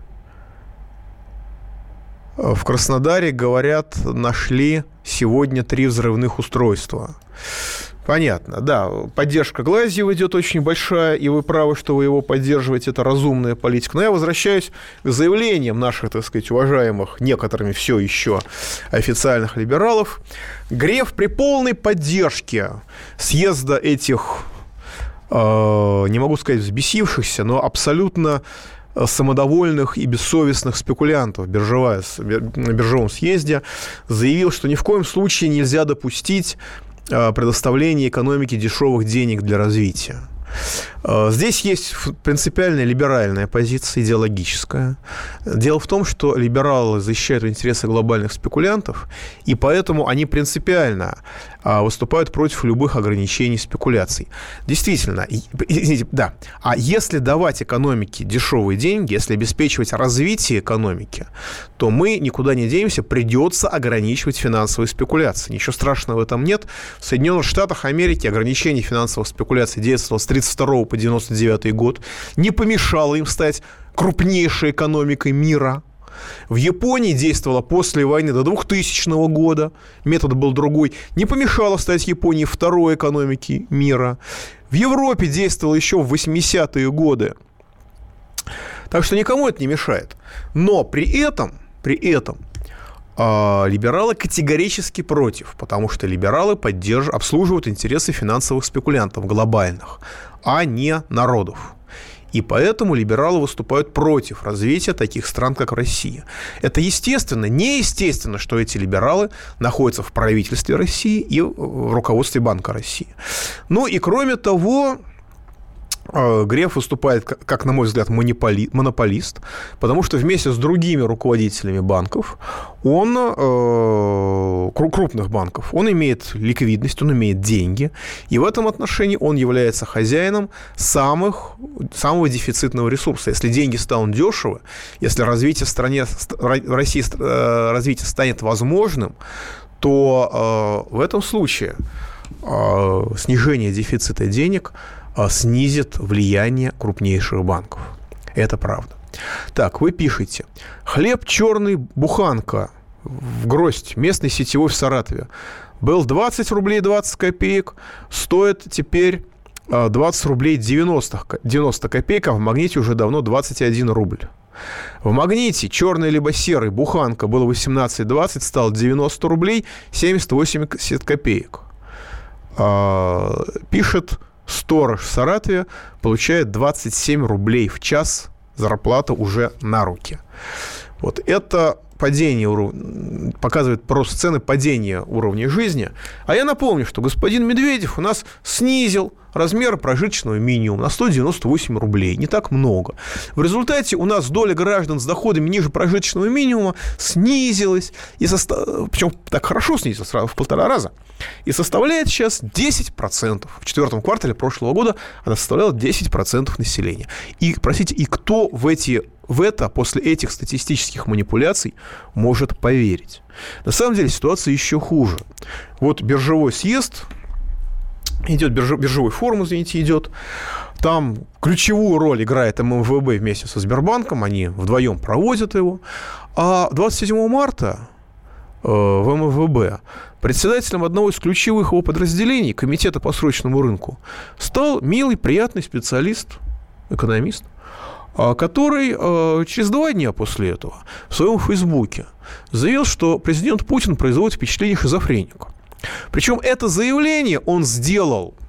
в Краснодаре, говорят, нашли сегодня три взрывных устройства. Понятно, да, поддержка Глазьева идет очень большая, и вы правы, что вы его поддерживаете, это разумная политика. Но я возвращаюсь к заявлениям наших, так сказать, уважаемых некоторыми все еще официальных либералов. Греф при полной поддержке съезда этих, э, не могу сказать взбесившихся, но абсолютно самодовольных и бессовестных спекулянтов биржевая, на биржевом съезде заявил, что ни в коем случае нельзя допустить предоставление экономике дешевых денег для развития. Здесь есть принципиальная либеральная позиция, идеологическая. Дело в том, что либералы защищают интересы глобальных спекулянтов, и поэтому они принципиально выступают против любых ограничений спекуляций. Действительно, извините, да. А если давать экономике дешевые деньги, если обеспечивать развитие экономики, то мы никуда не денемся, придется ограничивать финансовые спекуляции. Ничего страшного в этом нет. В Соединенных Штатах Америки ограничение финансовых спекуляций действовало с тридцать второго по девяносто девятый год, не помешало им стать крупнейшей экономикой мира. В Японии действовало после войны до двухтысячного года, метод был другой, не помешало стать Японией второй экономикой мира. В Европе действовало еще в восьмидесятые годы. Так что никому это не мешает. Но при этом, при этом э, либералы категорически против, потому что либералы поддерж... обслуживают интересы финансовых спекулянтов глобальных, а не народов. И поэтому либералы выступают против развития таких стран, как Россия. Это естественно, неестественно, что эти либералы находятся в правительстве России и в руководстве Банка России. Ну и кроме того, Греф выступает, как, на мой взгляд, монополист, потому что вместе с другими руководителями банков, он, э, крупных банков, он имеет ликвидность, он имеет деньги, и в этом отношении он является хозяином самых, самого дефицитного ресурса. Если деньги станут дешевы, если развитие в стране, в России развитие станет возможным, то э, в этом случае э, снижение дефицита денег снизит влияние крупнейших банков. Это правда. Так, вы пишете. Хлеб черный буханка в гроздь, местный сетевой в Саратове, был двадцать рублей двадцать копеек, стоит теперь двадцать рублей девяносто, девяносто копеек, а в Магните уже давно двадцать один рубль. В Магните черный либо серый буханка было восемнадцать двадцать, стал девяносто рублей семьдесят восемь копеек. Пишет сторож в Саратове, получает двадцать семь рублей в час, зарплата уже на руки. Вот это падение, показывает просто цены падения уровня жизни. А я напомню, что господин Медведев у нас снизил размер прожиточного минимума на сто девяносто восемь рублей. Не так много. В результате у нас доля граждан с доходами ниже прожиточного минимума снизилась. И состав... Причем так хорошо снизилась, сразу в полтора раза. И составляет сейчас десять процентов. В четвертом квартале прошлого года она составляла десять процентов населения. И, простите, и кто в, эти, в это после этих статистических манипуляций может поверить? На самом деле ситуация еще хуже. Вот биржевой съезд... Идет биржевой форум, извините, идет. Там ключевую роль играет эм эм вэ бэ вместе со Сбербанком. Они вдвоем проводят его. А двадцать седьмого марта э, в эм эм вэ бэ председателем одного из ключевых его подразделений, Комитета по срочному рынку, стал милый, приятный специалист, экономист, который э, через два дня после этого в своем фейсбуке заявил, что президент Путин производит впечатление шизофреника. Причем это заявление он сделал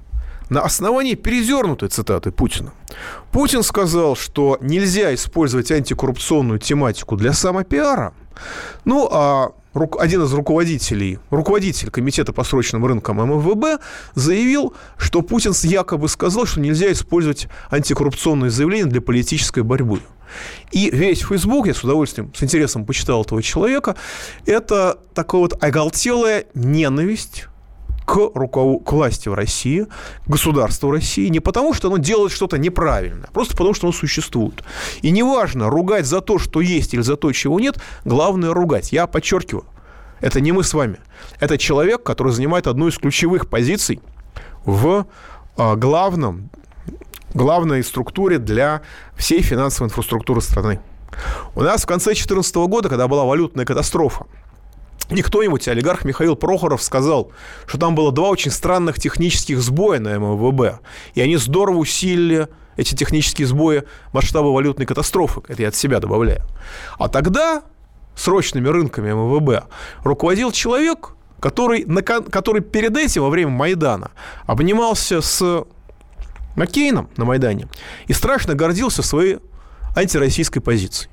на основании передернутой цитаты Путина. Путин сказал, что нельзя использовать антикоррупционную тематику для самопиара. Ну, а один из руководителей, руководитель комитета по срочным рынкам эм эф вэ бэ заявил, что Путин якобы сказал, что нельзя использовать антикоррупционные заявления для политической борьбы. И весь Facebook, я с удовольствием, с интересом почитал этого человека, это такая вот оголтелая ненависть к, руков... к власти в России, к государству России, не потому, что оно делает что-то неправильное, а просто потому, что оно существует. И неважно, ругать за то, что есть, или за то, чего нет, главное ругать. Я подчеркиваю, это не мы с вами. Это человек, который занимает одну из ключевых позиций в а, главном, главной структуре для всей финансовой инфраструктуры страны. У нас в конце две тысячи четырнадцатого года, когда была валютная катастрофа, не кто-нибудь, а олигарх Михаил Прохоров сказал, что там было два очень странных технических сбоя на эм эф вэ бэ, и они здорово усилили эти технические сбои масштаба валютной катастрофы. Это я от себя добавляю. А тогда срочными рынками эм эф вэ бэ руководил человек, который, который перед этим, во время Майдана, обнимался с Маккейном на Майдане и страшно гордился своей антироссийской позицией.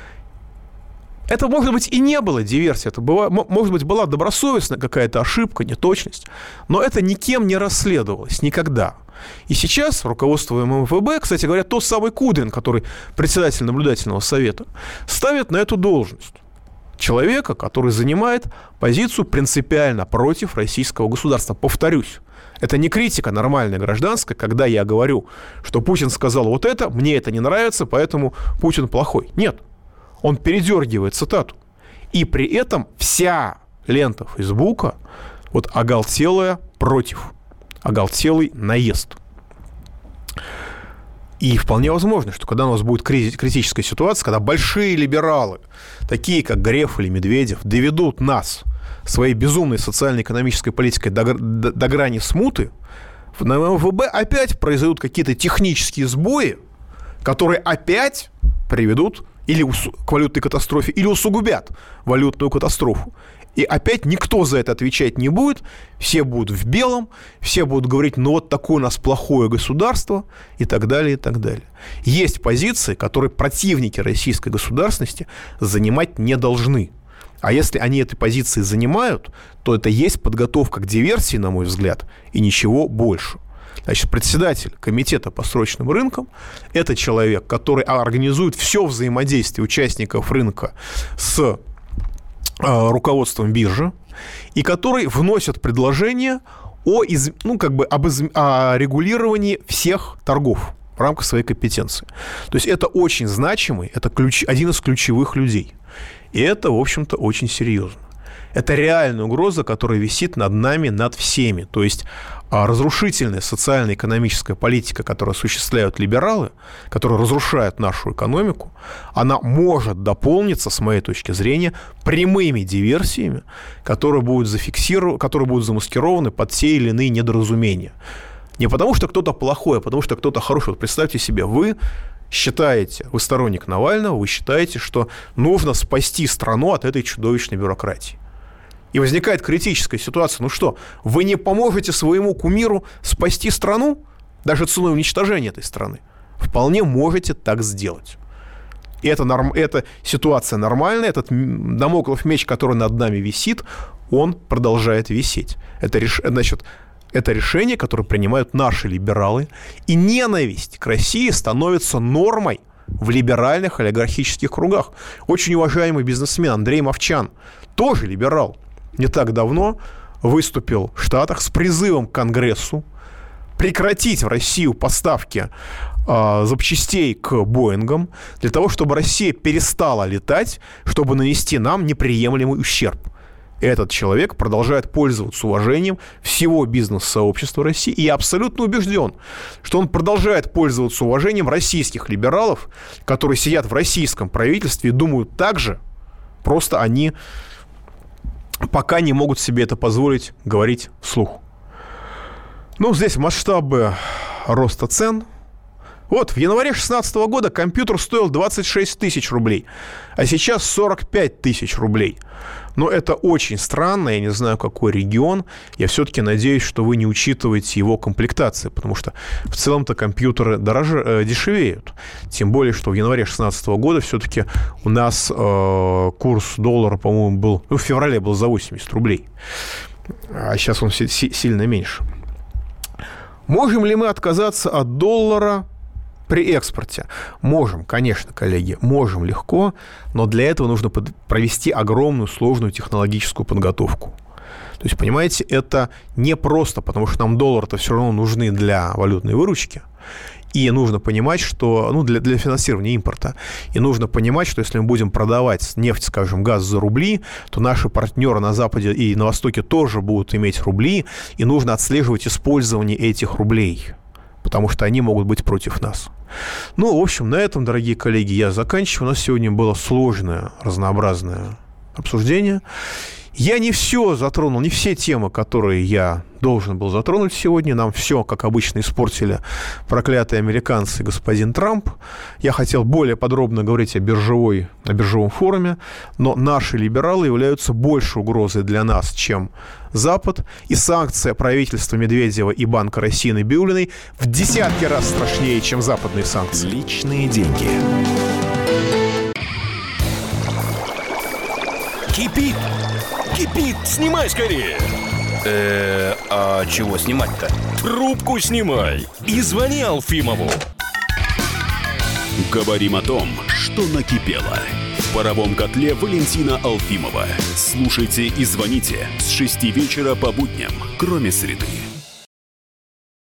Это, может быть, и не было диверсией, это была, может быть, была добросовестная какая-то ошибка, неточность, но это никем не расследовалось никогда. И сейчас руководство эм эф вэ бэ, кстати говоря, тот самый Кудрин, который председатель наблюдательного совета, ставит на эту должность человека, который занимает позицию принципиально против российского государства. Повторюсь, это не критика нормальная гражданская, когда я говорю, что Путин сказал вот это, мне это не нравится, поэтому Путин плохой. Нет. Он передергивает цитату. И при этом вся лента Фейсбука вот оголтелая против. Оголтелый наезд. И вполне возможно, что когда у нас будет критическая ситуация, когда большие либералы, такие как Греф или Медведев, доведут нас своей безумной социально-экономической политикой до, до, до грани смуты, на эм эф вэ бэ опять произойдут какие-то технические сбои, которые опять приведут или к валютной катастрофе, или усугубят валютную катастрофу. И опять никто за это отвечать не будет, все будут в белом, все будут говорить, ну вот такое у нас плохое государство, и так далее, и так далее. Есть позиции, которые противники российской государственности занимать не должны. А если они этой позиции занимают, то это есть подготовка к диверсии, на мой взгляд, и ничего больше. Значит, председатель комитета по срочным рынкам – это человек, который организует все взаимодействие участников рынка с э, руководством биржи, и который вносит предложение о, из, ну, как бы об из, о регулировании всех торгов в рамках своей компетенции. То есть это очень значимый, это ключ, один из ключевых людей. И это, в общем-то, очень серьезно. Это реальная угроза, которая висит над нами, над всеми. То есть разрушительная социально-экономическая политика, которую осуществляют либералы, которая разрушает нашу экономику, она может дополниться, с моей точки зрения, прямыми диверсиями, которые будут зафиксированы, которые будут замаскированы под те или иные недоразумения. Не потому, что кто-то плохой, а потому, что кто-то хороший. Вот представьте себе, вы считаете, вы сторонник Навального, вы считаете, что нужно спасти страну от этой чудовищной бюрократии. И возникает критическая ситуация. Ну что, вы не поможете своему кумиру спасти страну, даже ценой уничтожения этой страны? Вполне можете так сделать. И это, норм... эта ситуация нормальная, этот дамоклов меч, который над нами висит, он продолжает висеть. Это, реш... Значит, это решение, которое принимают наши либералы. И ненависть к России становится нормой в либеральных олигархических кругах. Очень уважаемый бизнесмен Андрей Мовчан, тоже либерал, не так давно выступил в Штатах с призывом к Конгрессу прекратить в Россию поставки э, запчастей к Боингам для того, чтобы Россия перестала летать, чтобы нанести нам неприемлемый ущерб. Этот человек продолжает пользоваться уважением всего бизнес-сообщества России. И я абсолютно убежден, что он продолжает пользоваться уважением российских либералов, которые сидят в российском правительстве и думают так же, просто они пока не могут себе это позволить говорить вслух. Ну, здесь масштабы роста цен, Вот, в январе две тысячи шестнадцатого года компьютер стоил двадцать шесть тысяч рублей, а сейчас сорок пять тысяч рублей. Но это очень странно, я не знаю, какой регион. Я все-таки надеюсь, что вы не учитываете его комплектации, потому что в целом-то компьютеры дороже, э, дешевеют. Тем более, что в январе две тысячи шестнадцатого года все-таки у нас э, курс доллара, по-моему, был... Ну, в феврале был за восемьдесят рублей, а сейчас он си- сильно меньше. Можем ли мы отказаться от доллара при экспорте? Можем, конечно, коллеги, можем легко, но для этого нужно под... провести огромную сложную технологическую подготовку. То есть, понимаете, это не просто, потому что нам доллары-то все равно нужны для валютной выручки. И нужно понимать, что, ну, для, для финансирования импорта. И нужно понимать, что если мы будем продавать нефть, скажем, газ за рубли, то наши партнеры на Западе и на Востоке тоже будут иметь рубли, и нужно отслеживать использование этих рублей, потому что они могут быть против нас. Ну, в общем, на этом, дорогие коллеги, я заканчиваю. У нас сегодня было сложное, разнообразное обсуждение. Я не все затронул, не все темы, которые я должен был затронуть сегодня. Нам все, как обычно, испортили проклятые американцы и господин Трамп. Я хотел более подробно говорить о биржевой, о биржевом форуме, но наши либералы являются большей угрозой для нас, чем Запад. И санкция правительства Медведева и Банка России Набиуллиной в десятки раз страшнее, чем западные санкции. Личные деньги. Кипит! Кипит! Снимай скорее! Э, а чего снимать-то? Трубку снимай и звони Алфимову. Говорим о том, что накипело. В паровом котле Валентина Алфимова. Слушайте и звоните с шести вечера по будням, кроме среды.